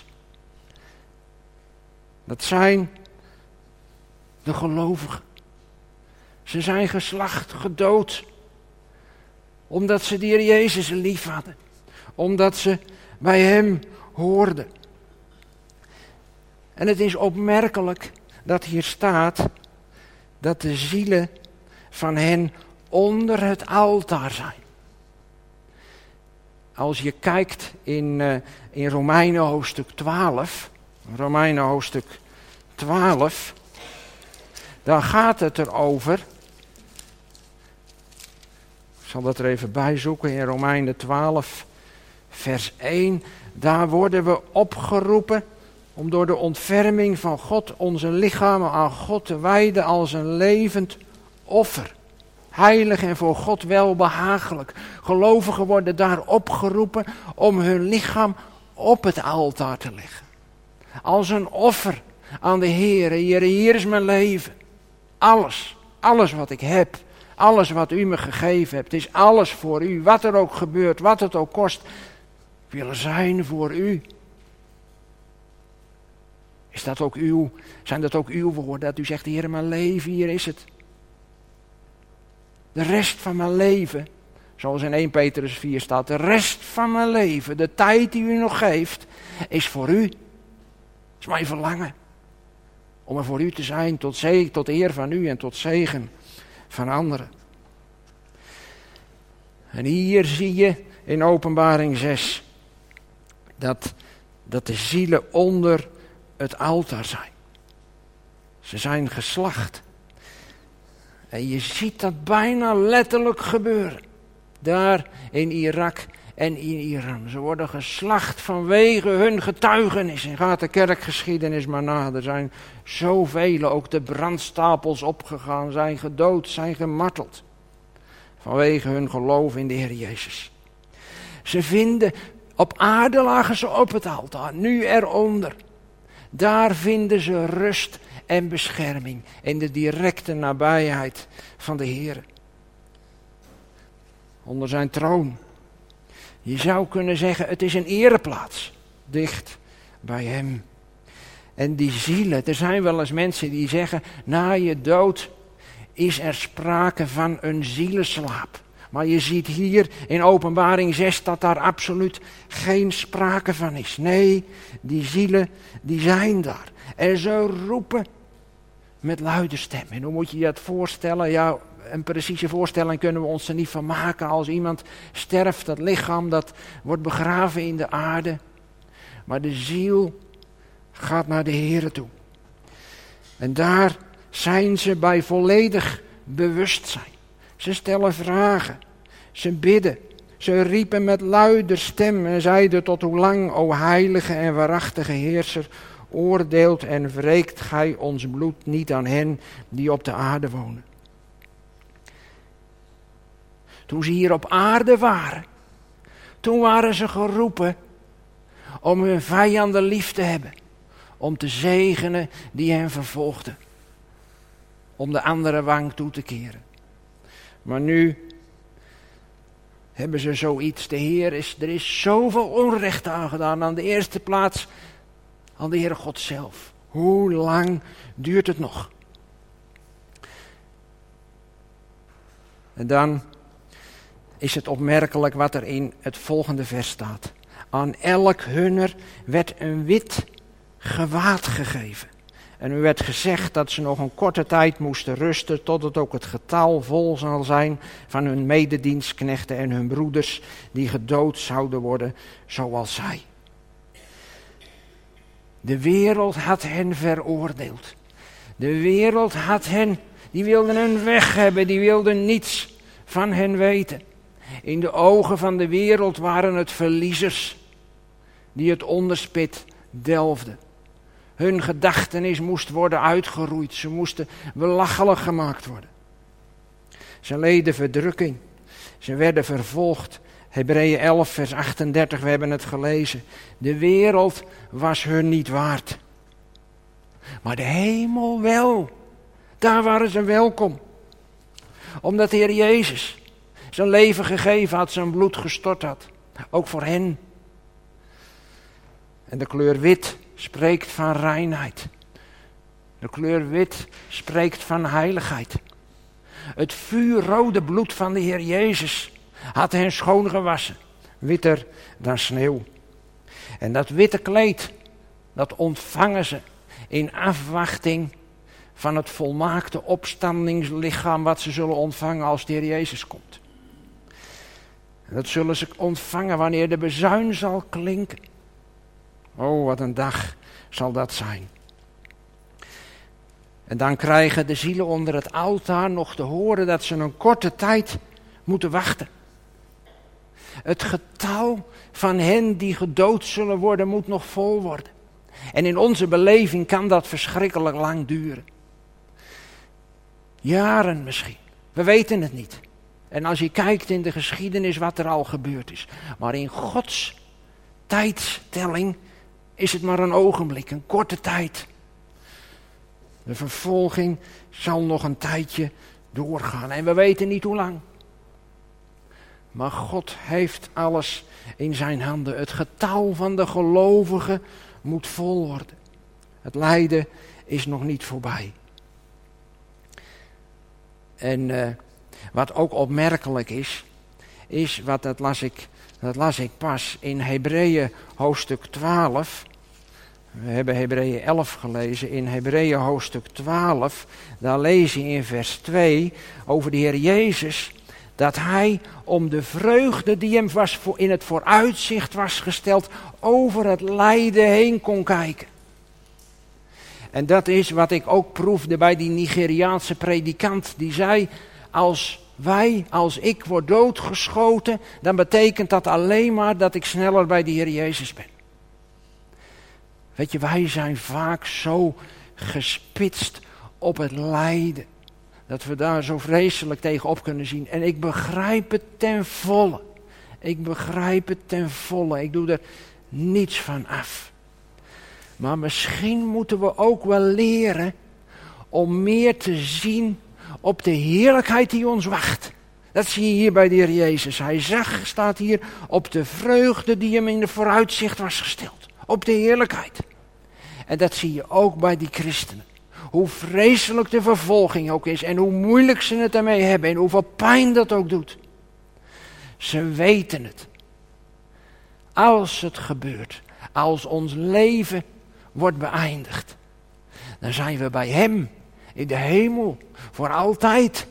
Speaker 1: Dat zijn de gelovigen. Ze zijn geslacht, gedood, omdat ze de Heer Jezus lief hadden. Omdat ze bij hem hoorden. En het is opmerkelijk dat hier staat dat de zielen van hen onder het altaar zijn. Als je kijkt in, uh, in Romeinen hoofdstuk twaalf, Romeinen hoofdstuk twaalf, dan gaat het erover. Ik zal dat er even bij zoeken in Romeinen twaalf, vers één. Daar worden we opgeroepen om door de ontferming van God onze lichamen aan God te wijden als een levend offer. Heilig en voor God welbehagelijk. Gelovigen worden daar opgeroepen om hun lichaam op het altaar te leggen. Als een offer aan de Heer. Heer, hier is mijn leven. Alles, alles wat ik heb. Alles wat u me gegeven hebt. Is alles voor u. Wat er ook gebeurt, wat het ook kost. Ik wil zijn voor u. Is dat ook uw, zijn dat ook uw woorden? Dat u zegt, Heer, mijn leven, hier is het. De rest van mijn leven, zoals in eerste Petrus vier staat, de rest van mijn leven, de tijd die u nog geeft, is voor u. Dat is mijn verlangen. Om er voor u te zijn, tot, zegen, tot eer van u en tot zegen van anderen. En hier zie je in Openbaring zes, dat, dat de zielen onder het altaar zijn. Ze zijn geslacht. En je ziet dat bijna letterlijk gebeuren. Daar in Irak en in Iran. Ze worden geslacht vanwege hun getuigenis. En gaat de kerkgeschiedenis maar na. Er zijn zoveel, ook de brandstapels opgegaan, zijn gedood, zijn gemarteld. Vanwege hun geloof in de Heer Jezus. Ze vinden, op aarde lagen ze op het altaar, nu eronder. Daar vinden ze rust en bescherming in de directe nabijheid van de Heer. Onder zijn troon. Je zou kunnen zeggen, het is een ereplaats, dicht bij hem. En die zielen, er zijn wel eens mensen die zeggen, na je dood is er sprake van een zielenslaap. Maar je ziet hier in Openbaring zes dat daar absoluut geen sprake van is. Nee, die zielen die zijn daar. En ze roepen met luide stem. En hoe moet je je dat voorstellen? Ja, een precieze voorstelling kunnen we ons er niet van maken. Als iemand sterft, dat lichaam dat wordt begraven in de aarde. Maar de ziel gaat naar de Heere toe. En daar zijn ze bij volledig bewustzijn. Ze stellen vragen. Ze bidden. Ze riepen met luider stem en zeiden: tot hoe lang, o heilige en waarachtige heerser, oordeelt en wreekt gij ons bloed niet aan hen die op de aarde wonen. Toen ze hier op aarde waren, toen waren ze geroepen om hun vijanden lief te hebben. Om te zegenen die hen vervolgden. Om de andere wang toe te keren. Maar nu hebben ze zoiets. De Heer is, er is zoveel onrecht aangedaan. Aan de eerste plaats aan de Heere God zelf. Hoe lang duurt het nog? En dan is het opmerkelijk wat er in het volgende vers staat. Aan elk hunner werd een wit gewaad gegeven. En u werd gezegd dat ze nog een korte tijd moesten rusten, totdat ook het getal vol zal zijn van hun mededienstknechten en hun broeders, die gedood zouden worden, zoals zij. De wereld had hen veroordeeld. De wereld had hen, die wilden hun weg hebben, die wilden niets van hen weten. In de ogen van de wereld waren het verliezers die het onderspit delfden. Hun gedachtenis moest worden uitgeroeid. Ze moesten belachelijk gemaakt worden. Ze leden verdrukking. Ze werden vervolgd. Hebreeën elf vers achtendertig, we hebben het gelezen. De wereld was hun niet waard. Maar de hemel wel. Daar waren ze welkom. Omdat de Heer Jezus zijn leven gegeven had, zijn bloed gestort had. Ook voor hen. En de kleur wit spreekt van reinheid. De kleur wit spreekt van heiligheid. Het vuurrode bloed van de Heer Jezus had hen schoongewassen. Witter dan sneeuw. En dat witte kleed, dat ontvangen ze in afwachting van het volmaakte opstandingslichaam wat ze zullen ontvangen als de Heer Jezus komt. En dat zullen ze ontvangen wanneer de bezuin zal klinken. Oh, wat een dag zal dat zijn. En dan krijgen de zielen onder het altaar nog te horen dat ze een korte tijd moeten wachten. Het getal van hen die gedood zullen worden moet nog vol worden. En in onze beleving kan dat verschrikkelijk lang duren. Jaren misschien. We weten het niet. En als je kijkt in de geschiedenis wat er al gebeurd is. Maar in Gods tijdstelling is het maar een ogenblik, een korte tijd. De vervolging zal nog een tijdje doorgaan. En we weten niet hoe lang. Maar God heeft alles in zijn handen. Het getal van de gelovigen moet vol worden. Het lijden is nog niet voorbij. En uh, wat ook opmerkelijk is, is wat dat las ik, dat las ik pas in Hebreeën hoofdstuk twaalf. We hebben Hebreeën elf gelezen. In Hebreeën hoofdstuk twaalf, daar lees je in vers twee over de Heer Jezus, dat hij om de vreugde die hem was voor in het vooruitzicht was gesteld, over het lijden heen kon kijken. En dat is wat ik ook proefde bij die Nigeriaanse predikant. Die zei, als wij, als ik word doodgeschoten, dan betekent dat alleen maar dat ik sneller bij de Heer Jezus ben. Weet je, wij zijn vaak zo gespitst op het lijden. Dat we daar zo vreselijk tegenop kunnen zien. En ik begrijp het ten volle. Ik begrijp het ten volle. Ik doe er niets van af. Maar misschien moeten we ook wel leren om meer te zien op de heerlijkheid die ons wacht. Dat zie je hier bij de Heer Jezus. Hij zag, staat hier, op de vreugde die hem in de vooruitzicht was gesteld. Op de heerlijkheid. En dat zie je ook bij die christenen. Hoe vreselijk de vervolging ook is en hoe moeilijk ze het ermee hebben en hoeveel pijn dat ook doet. Ze weten het. Als het gebeurt, als ons leven wordt beëindigd, dan zijn we bij hem in de hemel voor altijd.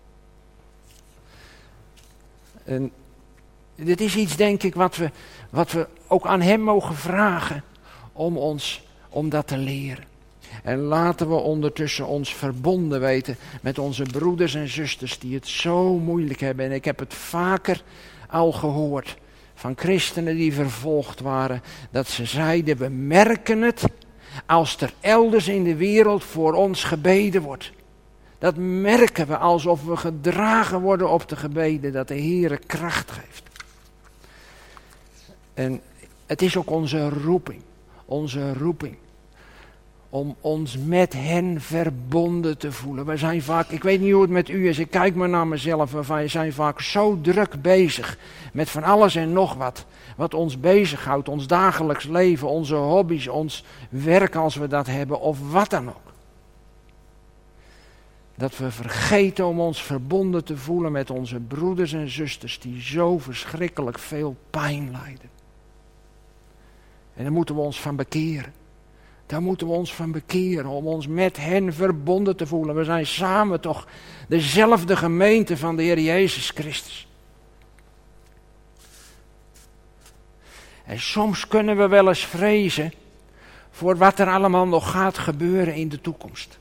Speaker 1: En dit is iets, denk ik, wat we, wat we ook aan hem mogen vragen om ons, om dat te leren. En laten we ondertussen ons verbonden weten met onze broeders en zusters die het zo moeilijk hebben. En ik heb het vaker al gehoord van christenen die vervolgd waren, dat ze zeiden, we merken het als er elders in de wereld voor ons gebeden wordt. Dat merken we alsof we gedragen worden op de gebeden, dat de Heere kracht geeft. En het is ook onze roeping, onze roeping, om ons met hen verbonden te voelen. We zijn vaak, ik weet niet hoe het met u is, ik kijk maar naar mezelf, we zijn vaak zo druk bezig met van alles en nog wat. Wat ons bezighoudt, ons dagelijks leven, onze hobby's, ons werk als we dat hebben of wat dan ook. Dat we vergeten om ons verbonden te voelen met onze broeders en zusters die zo verschrikkelijk veel pijn lijden. En daar moeten we ons van bekeren. Daar moeten we ons van bekeren om ons met hen verbonden te voelen. We zijn samen toch dezelfde gemeente van de Heer Jezus Christus. En soms kunnen we wel eens vrezen voor wat er allemaal nog gaat gebeuren in de toekomst.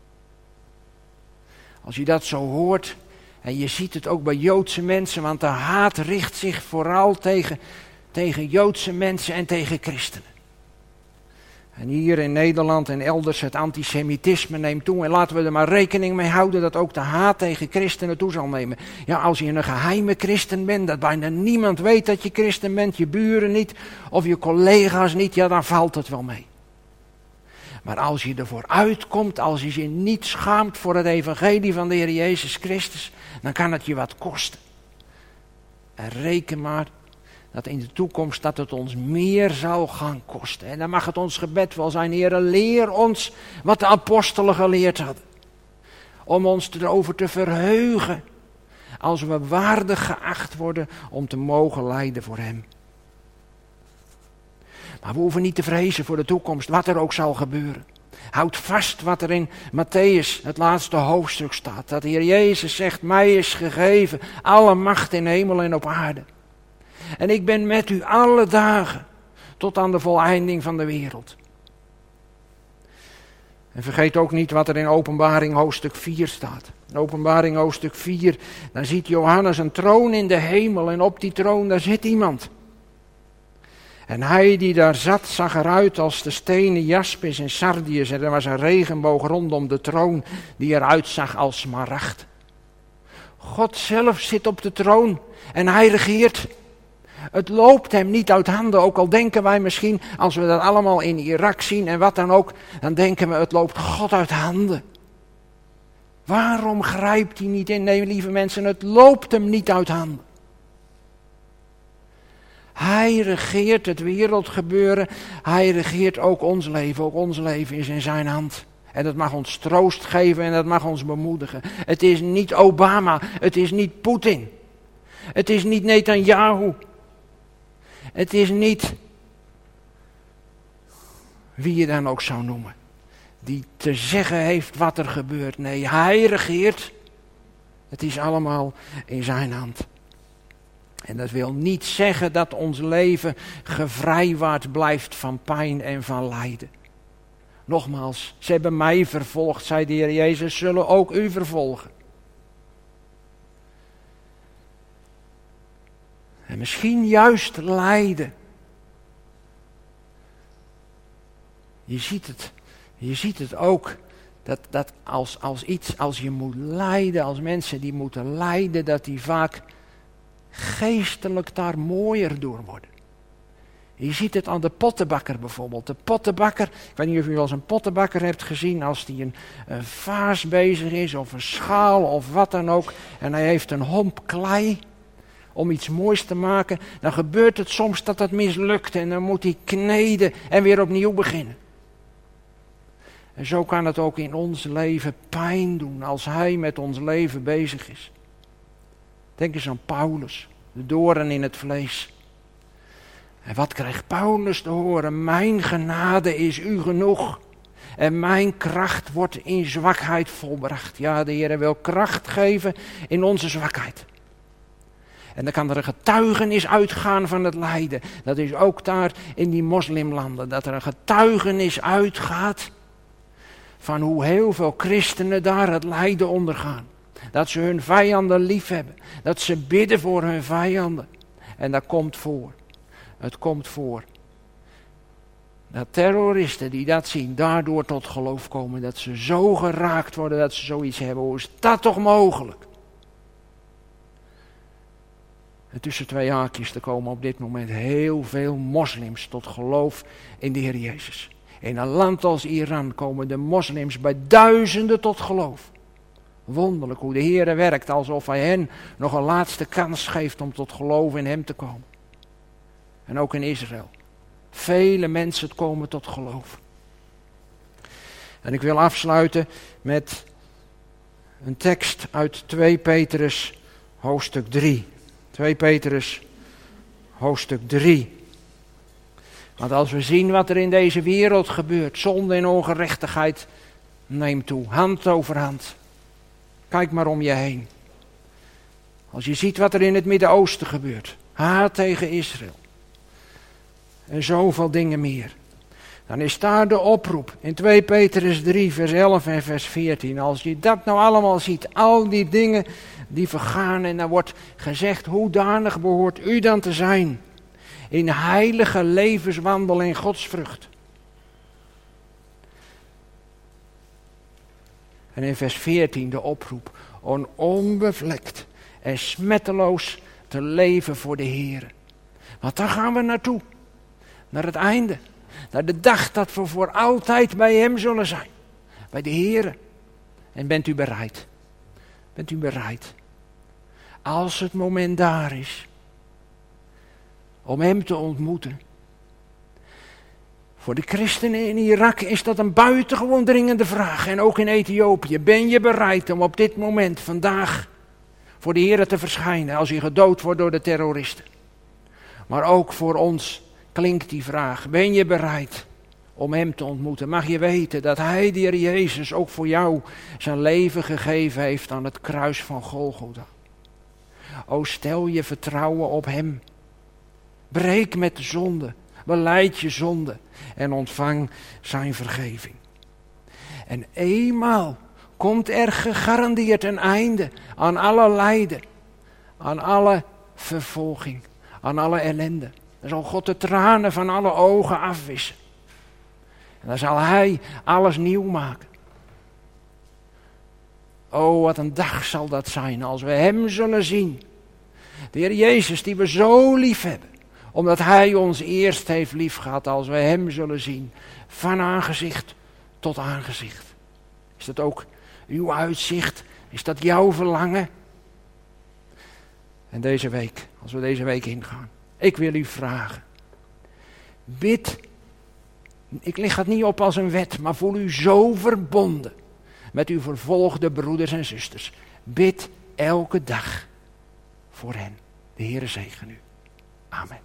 Speaker 1: Als je dat zo hoort, en je ziet het ook bij Joodse mensen, want de haat richt zich vooral tegen, tegen Joodse mensen en tegen christenen. En hier in Nederland en elders het antisemitisme neemt toe. En laten we er maar rekening mee houden dat ook de haat tegen christenen toe zal nemen. Ja, als je een geheime christen bent, dat bijna niemand weet dat je christen bent, je buren niet of je collega's niet, ja dan valt het wel mee. Maar als je ervoor uitkomt, als je je niet schaamt voor het evangelie van de Heer Jezus Christus, dan kan het je wat kosten. En reken maar dat in de toekomst dat het ons meer zal gaan kosten. En dan mag het ons gebed wel zijn, Heere, leer ons wat de apostelen geleerd hadden. Om ons erover te verheugen, als we waardig geacht worden om te mogen lijden voor Hem. Maar we hoeven niet te vrezen voor de toekomst, wat er ook zal gebeuren. Houd vast wat er in Mattheüs, het laatste hoofdstuk staat. Dat de Heer Jezus zegt, mij is gegeven alle macht in hemel en op aarde. En ik ben met u alle dagen, tot aan de voleinding van de wereld. En vergeet ook niet wat er in Openbaring hoofdstuk vier staat. In Openbaring hoofdstuk vier, dan ziet Johannes een troon in de hemel en op die troon daar zit iemand. En hij die daar zat, zag eruit als de stenen jaspis en sardius. En er was een regenboog rondom de troon die eruit zag als smaragd. God zelf zit op de troon en hij regeert. Het loopt hem niet uit handen, ook al denken wij misschien, als we dat allemaal in Irak zien en wat dan ook, dan denken we het loopt God uit handen. Waarom grijpt hij niet in? Nee, lieve mensen, het loopt hem niet uit handen. Hij regeert het wereldgebeuren, hij regeert ook ons leven, ook ons leven is in zijn hand. En dat mag ons troost geven en dat mag ons bemoedigen. Het is niet Obama, het is niet Poetin, het is niet Netanyahu. Het is niet wie je dan ook zou noemen, die te zeggen heeft wat er gebeurt. Nee, hij regeert. Het is allemaal in zijn hand. En dat wil niet zeggen dat ons leven gevrijwaard blijft van pijn en van lijden. Nogmaals, ze hebben mij vervolgd, zei de Heer Jezus, zullen ook u vervolgen. En misschien juist lijden. Je ziet het, je ziet het ook, dat, dat als, als iets, als je moet lijden, als mensen die moeten lijden, dat die vaak geestelijk daar mooier door worden. Je ziet het aan de pottenbakker bijvoorbeeld. De pottenbakker, ik weet niet of u wel eens een pottenbakker hebt gezien, als die een, een vaas bezig is of een schaal of wat dan ook, en hij heeft een homp klei om iets moois te maken, dan gebeurt het soms dat dat mislukt en dan moet hij kneden en weer opnieuw beginnen. En zo kan het ook in ons leven pijn doen als hij met ons leven bezig is. Denk eens aan Paulus, de doorn in het vlees. En wat krijgt Paulus te horen? Mijn genade is u genoeg. En mijn kracht wordt in zwakheid volbracht. Ja, de Heer wil kracht geven in onze zwakheid. En dan kan er een getuigenis uitgaan van het lijden. Dat is ook daar in die moslimlanden. Dat er een getuigenis uitgaat van hoe heel veel christenen daar het lijden ondergaan. Dat ze hun vijanden lief hebben. Dat ze bidden voor hun vijanden. En dat komt voor. Het komt voor. Dat terroristen die dat zien, daardoor tot geloof komen. Dat ze zo geraakt worden dat ze zoiets hebben. Hoe is dat toch mogelijk? En tussen twee haakjes, er komen op dit moment heel veel moslims tot geloof in de Heer Jezus. In een land als Iran komen de moslims bij duizenden tot geloof. Wonderlijk hoe de Heer werkt, alsof hij hen nog een laatste kans geeft om tot geloof in hem te komen. En ook in Israël. Vele mensen komen tot geloof. En ik wil afsluiten met een tekst uit twee Petrus hoofdstuk drie. twee Petrus hoofdstuk drie. Want als we zien wat er in deze wereld gebeurt, zonde en ongerechtigheid neemt toe, hand over hand. Kijk maar om je heen. Als je ziet wat er in het Midden-Oosten gebeurt, haat tegen Israël. En zoveel dingen meer. Dan is daar de oproep in twee Petrus drie vers elf en vers veertien. Als je dat nou allemaal ziet, al die dingen die vergaan. En dan wordt gezegd, hoedanig behoort u dan te zijn. In heilige levenswandel en godsvrucht. En in vers veertien de oproep. Om onbevlekt en smetteloos te leven voor de Heer. Want daar gaan we naartoe. Naar het einde. Naar de dag dat we voor altijd bij hem zullen zijn. Bij de Heer. En bent u bereid? Bent u bereid? Als het moment daar is. Om hem te ontmoeten. Voor de christenen in Irak is dat een buitengewoon dringende vraag. En ook in Ethiopië. Ben je bereid om op dit moment, vandaag, voor de Heer te verschijnen. Als je gedood wordt door de terroristen. Maar ook voor ons klinkt die vraag. Ben je bereid om hem te ontmoeten? Mag je weten dat hij, de Heer Jezus, ook voor jou zijn leven gegeven heeft aan het kruis van Golgotha. O, stel je vertrouwen op hem. Breek met de zonde. Belijd je zonde. En ontvang zijn vergeving. En eenmaal komt er gegarandeerd een einde aan alle lijden. Aan alle vervolging. Aan alle ellende. Dan zal God de tranen van alle ogen afwissen. En dan zal hij alles nieuw maken. Oh, wat een dag zal dat zijn als we hem zullen zien. De Heer Jezus die we zo lief hebben. Omdat hij ons eerst heeft lief gehad, als we hem zullen zien. Van aangezicht tot aangezicht. Is dat ook uw uitzicht? Is dat jouw verlangen? En deze week, als we deze week ingaan. Ik wil u vragen. Bid. Ik lig het niet op als een wet, maar voel u zo verbonden. Met uw vervolgde broeders en zusters. Bid elke dag voor hen. De Heere zegen u. Amen.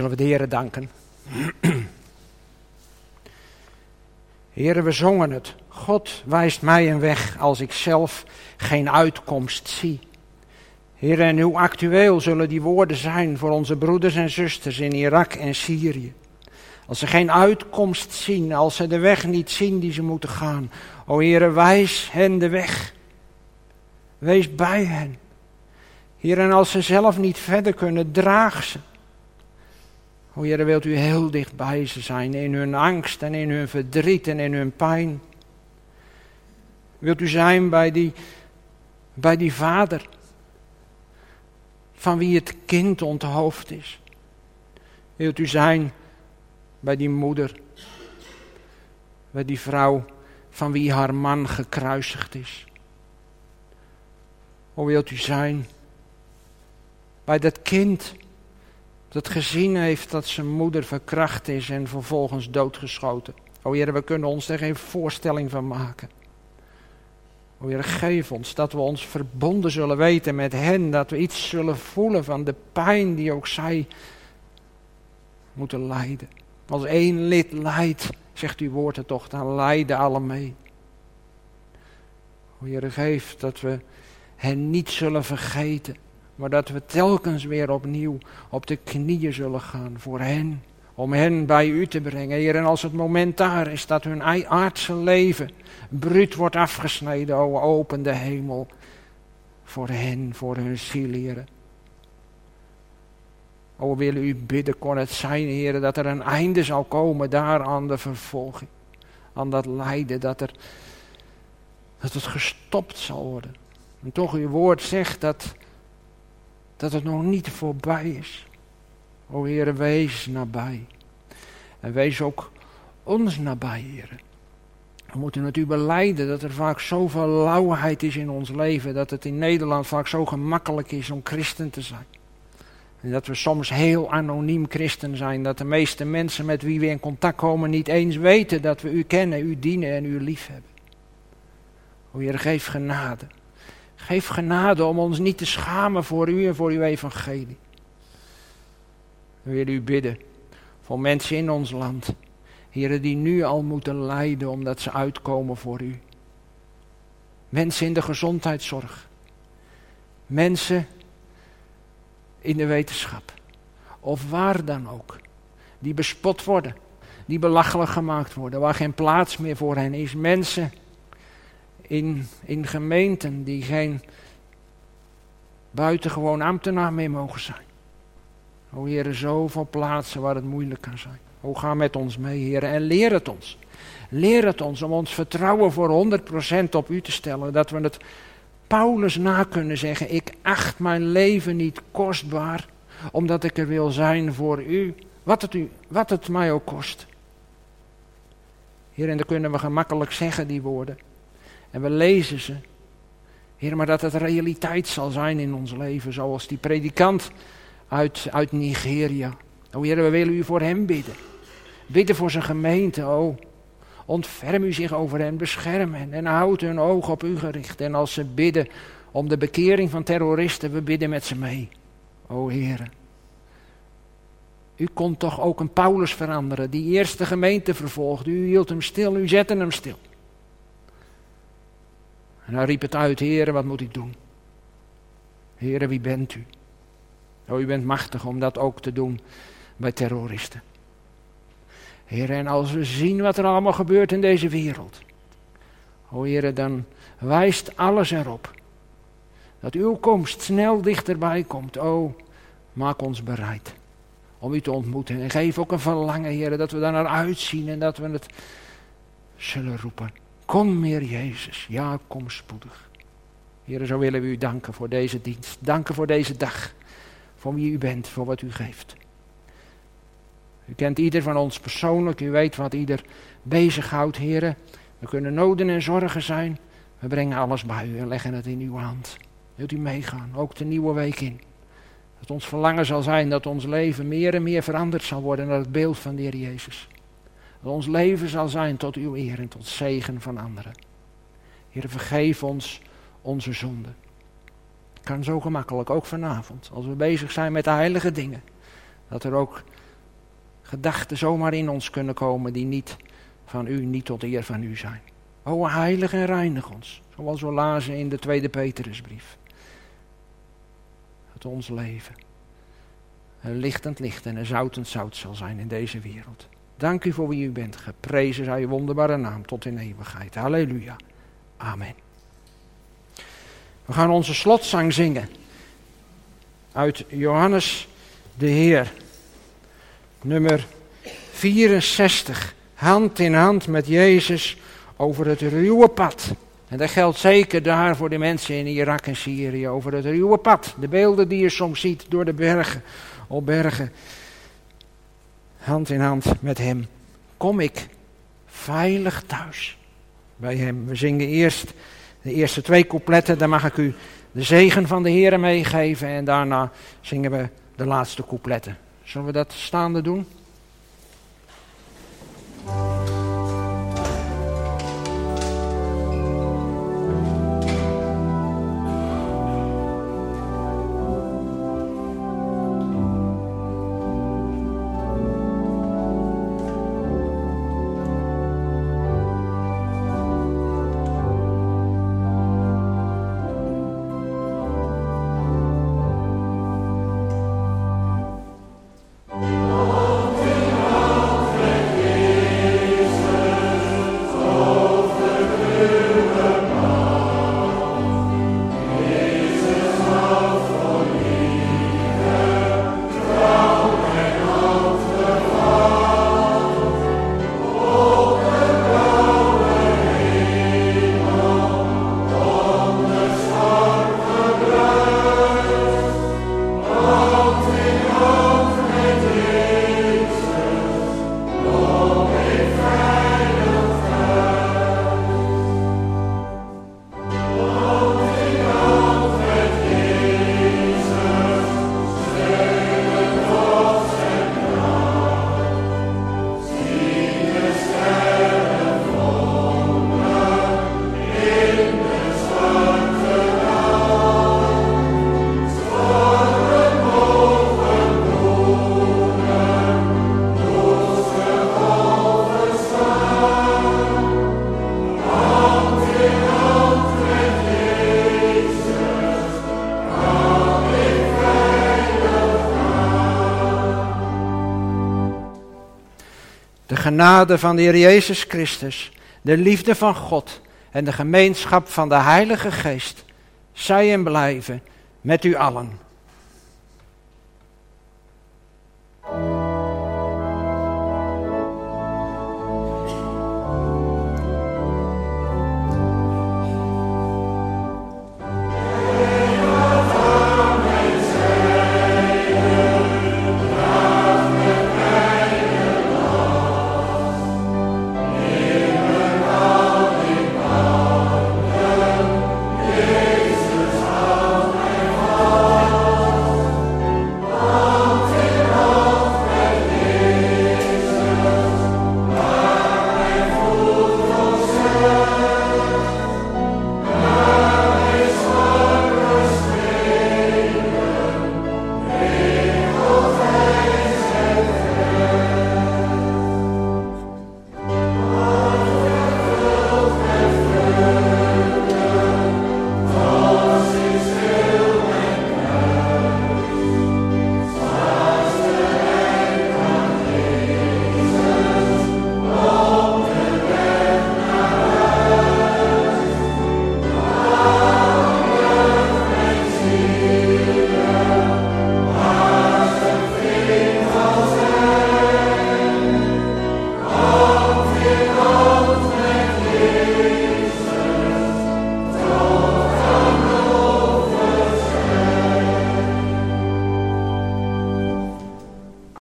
Speaker 1: Zullen we de Heere danken? Heere, we zongen het. God wijst mij een weg als ik zelf geen uitkomst zie. Heere, en hoe actueel zullen die woorden zijn voor onze broeders en zusters in Irak en Syrië. Als ze geen uitkomst zien, als ze de weg niet zien die ze moeten gaan. O Heere, wijs hen de weg. Wees bij hen. Heere, en als ze zelf niet verder kunnen, draag ze. O Heere, wilt u heel dicht bij ze zijn in hun angst en in hun verdriet en in hun pijn. Wilt u zijn bij die, bij die vader van wie het kind onthoofd is. Wilt u zijn bij die moeder, bij die vrouw van wie haar man gekruisigd is. O wilt u zijn bij dat kind dat gezien heeft dat zijn moeder verkracht is en vervolgens doodgeschoten. O Heer, we kunnen ons er geen voorstelling van maken. O Heer, geef ons dat we ons verbonden zullen weten met hen, dat we iets zullen voelen van de pijn die ook zij moeten lijden. Als één lid lijdt, zegt uw woord er toch, dan lijden alle mee. O Heer, geef dat we hen niet zullen vergeten, maar dat we telkens weer opnieuw op de knieën zullen gaan voor hen. Om hen bij u te brengen, Heer. En als het moment daar is dat hun aardse leven bruut wordt afgesneden, o open de hemel voor hen, voor hun ziel, Heer. O willen u bidden, kon het zijn, Heer, dat er een einde zal komen daar aan de vervolging. Aan dat lijden, dat, er, dat het gestopt zal worden. En toch uw woord zegt dat, dat het nog niet voorbij is. O Heer, wees nabij. En wees ook ons nabij, Heer. We moeten het u belijden dat er vaak zoveel lauwheid is in ons leven. Dat het in Nederland vaak zo gemakkelijk is om christen te zijn. En dat we soms heel anoniem christen zijn. Dat de meeste mensen met wie we in contact komen niet eens weten dat we u kennen, u dienen en u liefhebben. O Heer, geef genade. Geef genade om ons niet te schamen voor u en voor uw evangelie. We willen u bidden voor mensen in ons land. Heren, die nu al moeten lijden omdat ze uitkomen voor u. Mensen in de gezondheidszorg. Mensen in de wetenschap. Of waar dan ook. Die bespot worden. Die belachelijk gemaakt worden. Waar geen plaats meer voor hen is. Mensen in, in gemeenten die geen buitengewoon ambtenaar meer mogen zijn. O Heere, zoveel plaatsen waar het moeilijk kan zijn. O ga met ons mee, Heere, en leer het ons. Leer het ons om ons vertrouwen voor honderd procent op u te stellen. Dat we het Paulus na kunnen zeggen. Ik acht mijn leven niet kostbaar, omdat ik er wil zijn voor u. Wat het, u, wat het mij ook kost. Heer, en dan kunnen we gemakkelijk zeggen die woorden. En we lezen ze. Heer, maar dat het realiteit zal zijn in ons leven. Zoals die predikant uit, uit Nigeria. O Heer, we willen u voor hem bidden. Bidden voor zijn gemeente, o. Ontferm u zich over hen, bescherm hen en houd hun oog op u gericht. En als ze bidden om de bekering van terroristen, we bidden met ze mee. O Heer, u kon toch ook een Paulus veranderen, die eerst de gemeente vervolgde. U hield hem stil, u zette hem stil. En hij riep het uit, Heer, wat moet ik doen? Heer, wie bent u? O, u bent machtig om dat ook te doen bij terroristen. Heer, en als we zien wat er allemaal gebeurt in deze wereld. O Heer, dan wijst alles erop. Dat uw komst snel dichterbij komt. O, maak ons bereid om u te ontmoeten. En geef ook een verlangen, Heer, dat we daar naar uitzien en dat we het zullen roepen. Kom, Heer Jezus. Ja, kom spoedig. Heer, zo willen we u danken voor deze dienst. Danken voor deze dag. Voor wie u bent, voor wat u geeft. U kent ieder van ons persoonlijk. U weet wat ieder bezighoudt, Heer. We kunnen noden en zorgen zijn. We brengen alles bij u en leggen het in uw hand. Wilt u meegaan, ook de nieuwe week in. Dat ons verlangen zal zijn dat ons leven meer en meer veranderd zal worden naar het beeld van de Heer Jezus. Dat ons leven zal zijn tot uw eer en tot zegen van anderen. Heer, vergeef ons onze zonden. Kan zo gemakkelijk, ook vanavond, als we bezig zijn met de heilige dingen. Dat er ook gedachten zomaar in ons kunnen komen die niet van u, niet tot eer van u zijn. O heilig en reinig ons, zoals we lazen in de tweede Petrusbrief. Dat ons leven een lichtend licht en een zoutend zout zal zijn in deze wereld. Dank u voor wie u bent. Geprezen zij uw wonderbare naam tot in eeuwigheid. Halleluja. Amen. We gaan onze slotzang zingen uit Johannes de Heer. Nummer vierenzestig. Hand in hand met Jezus over het ruwe pad. En dat geldt zeker daar voor de mensen in Irak en Syrië. Over het ruwe pad. De beelden die je soms ziet door de bergen. Op bergen. Hand in hand met hem. Kom ik veilig thuis bij hem. We zingen eerst de eerste twee coupletten. Dan mag ik u de zegen van de Heer meegeven. En daarna zingen we de laatste coupletten. Zullen we dat staande doen? De genade van de Heer Jezus Christus, de liefde van God en de gemeenschap van de Heilige Geest, zij en blijven met u allen.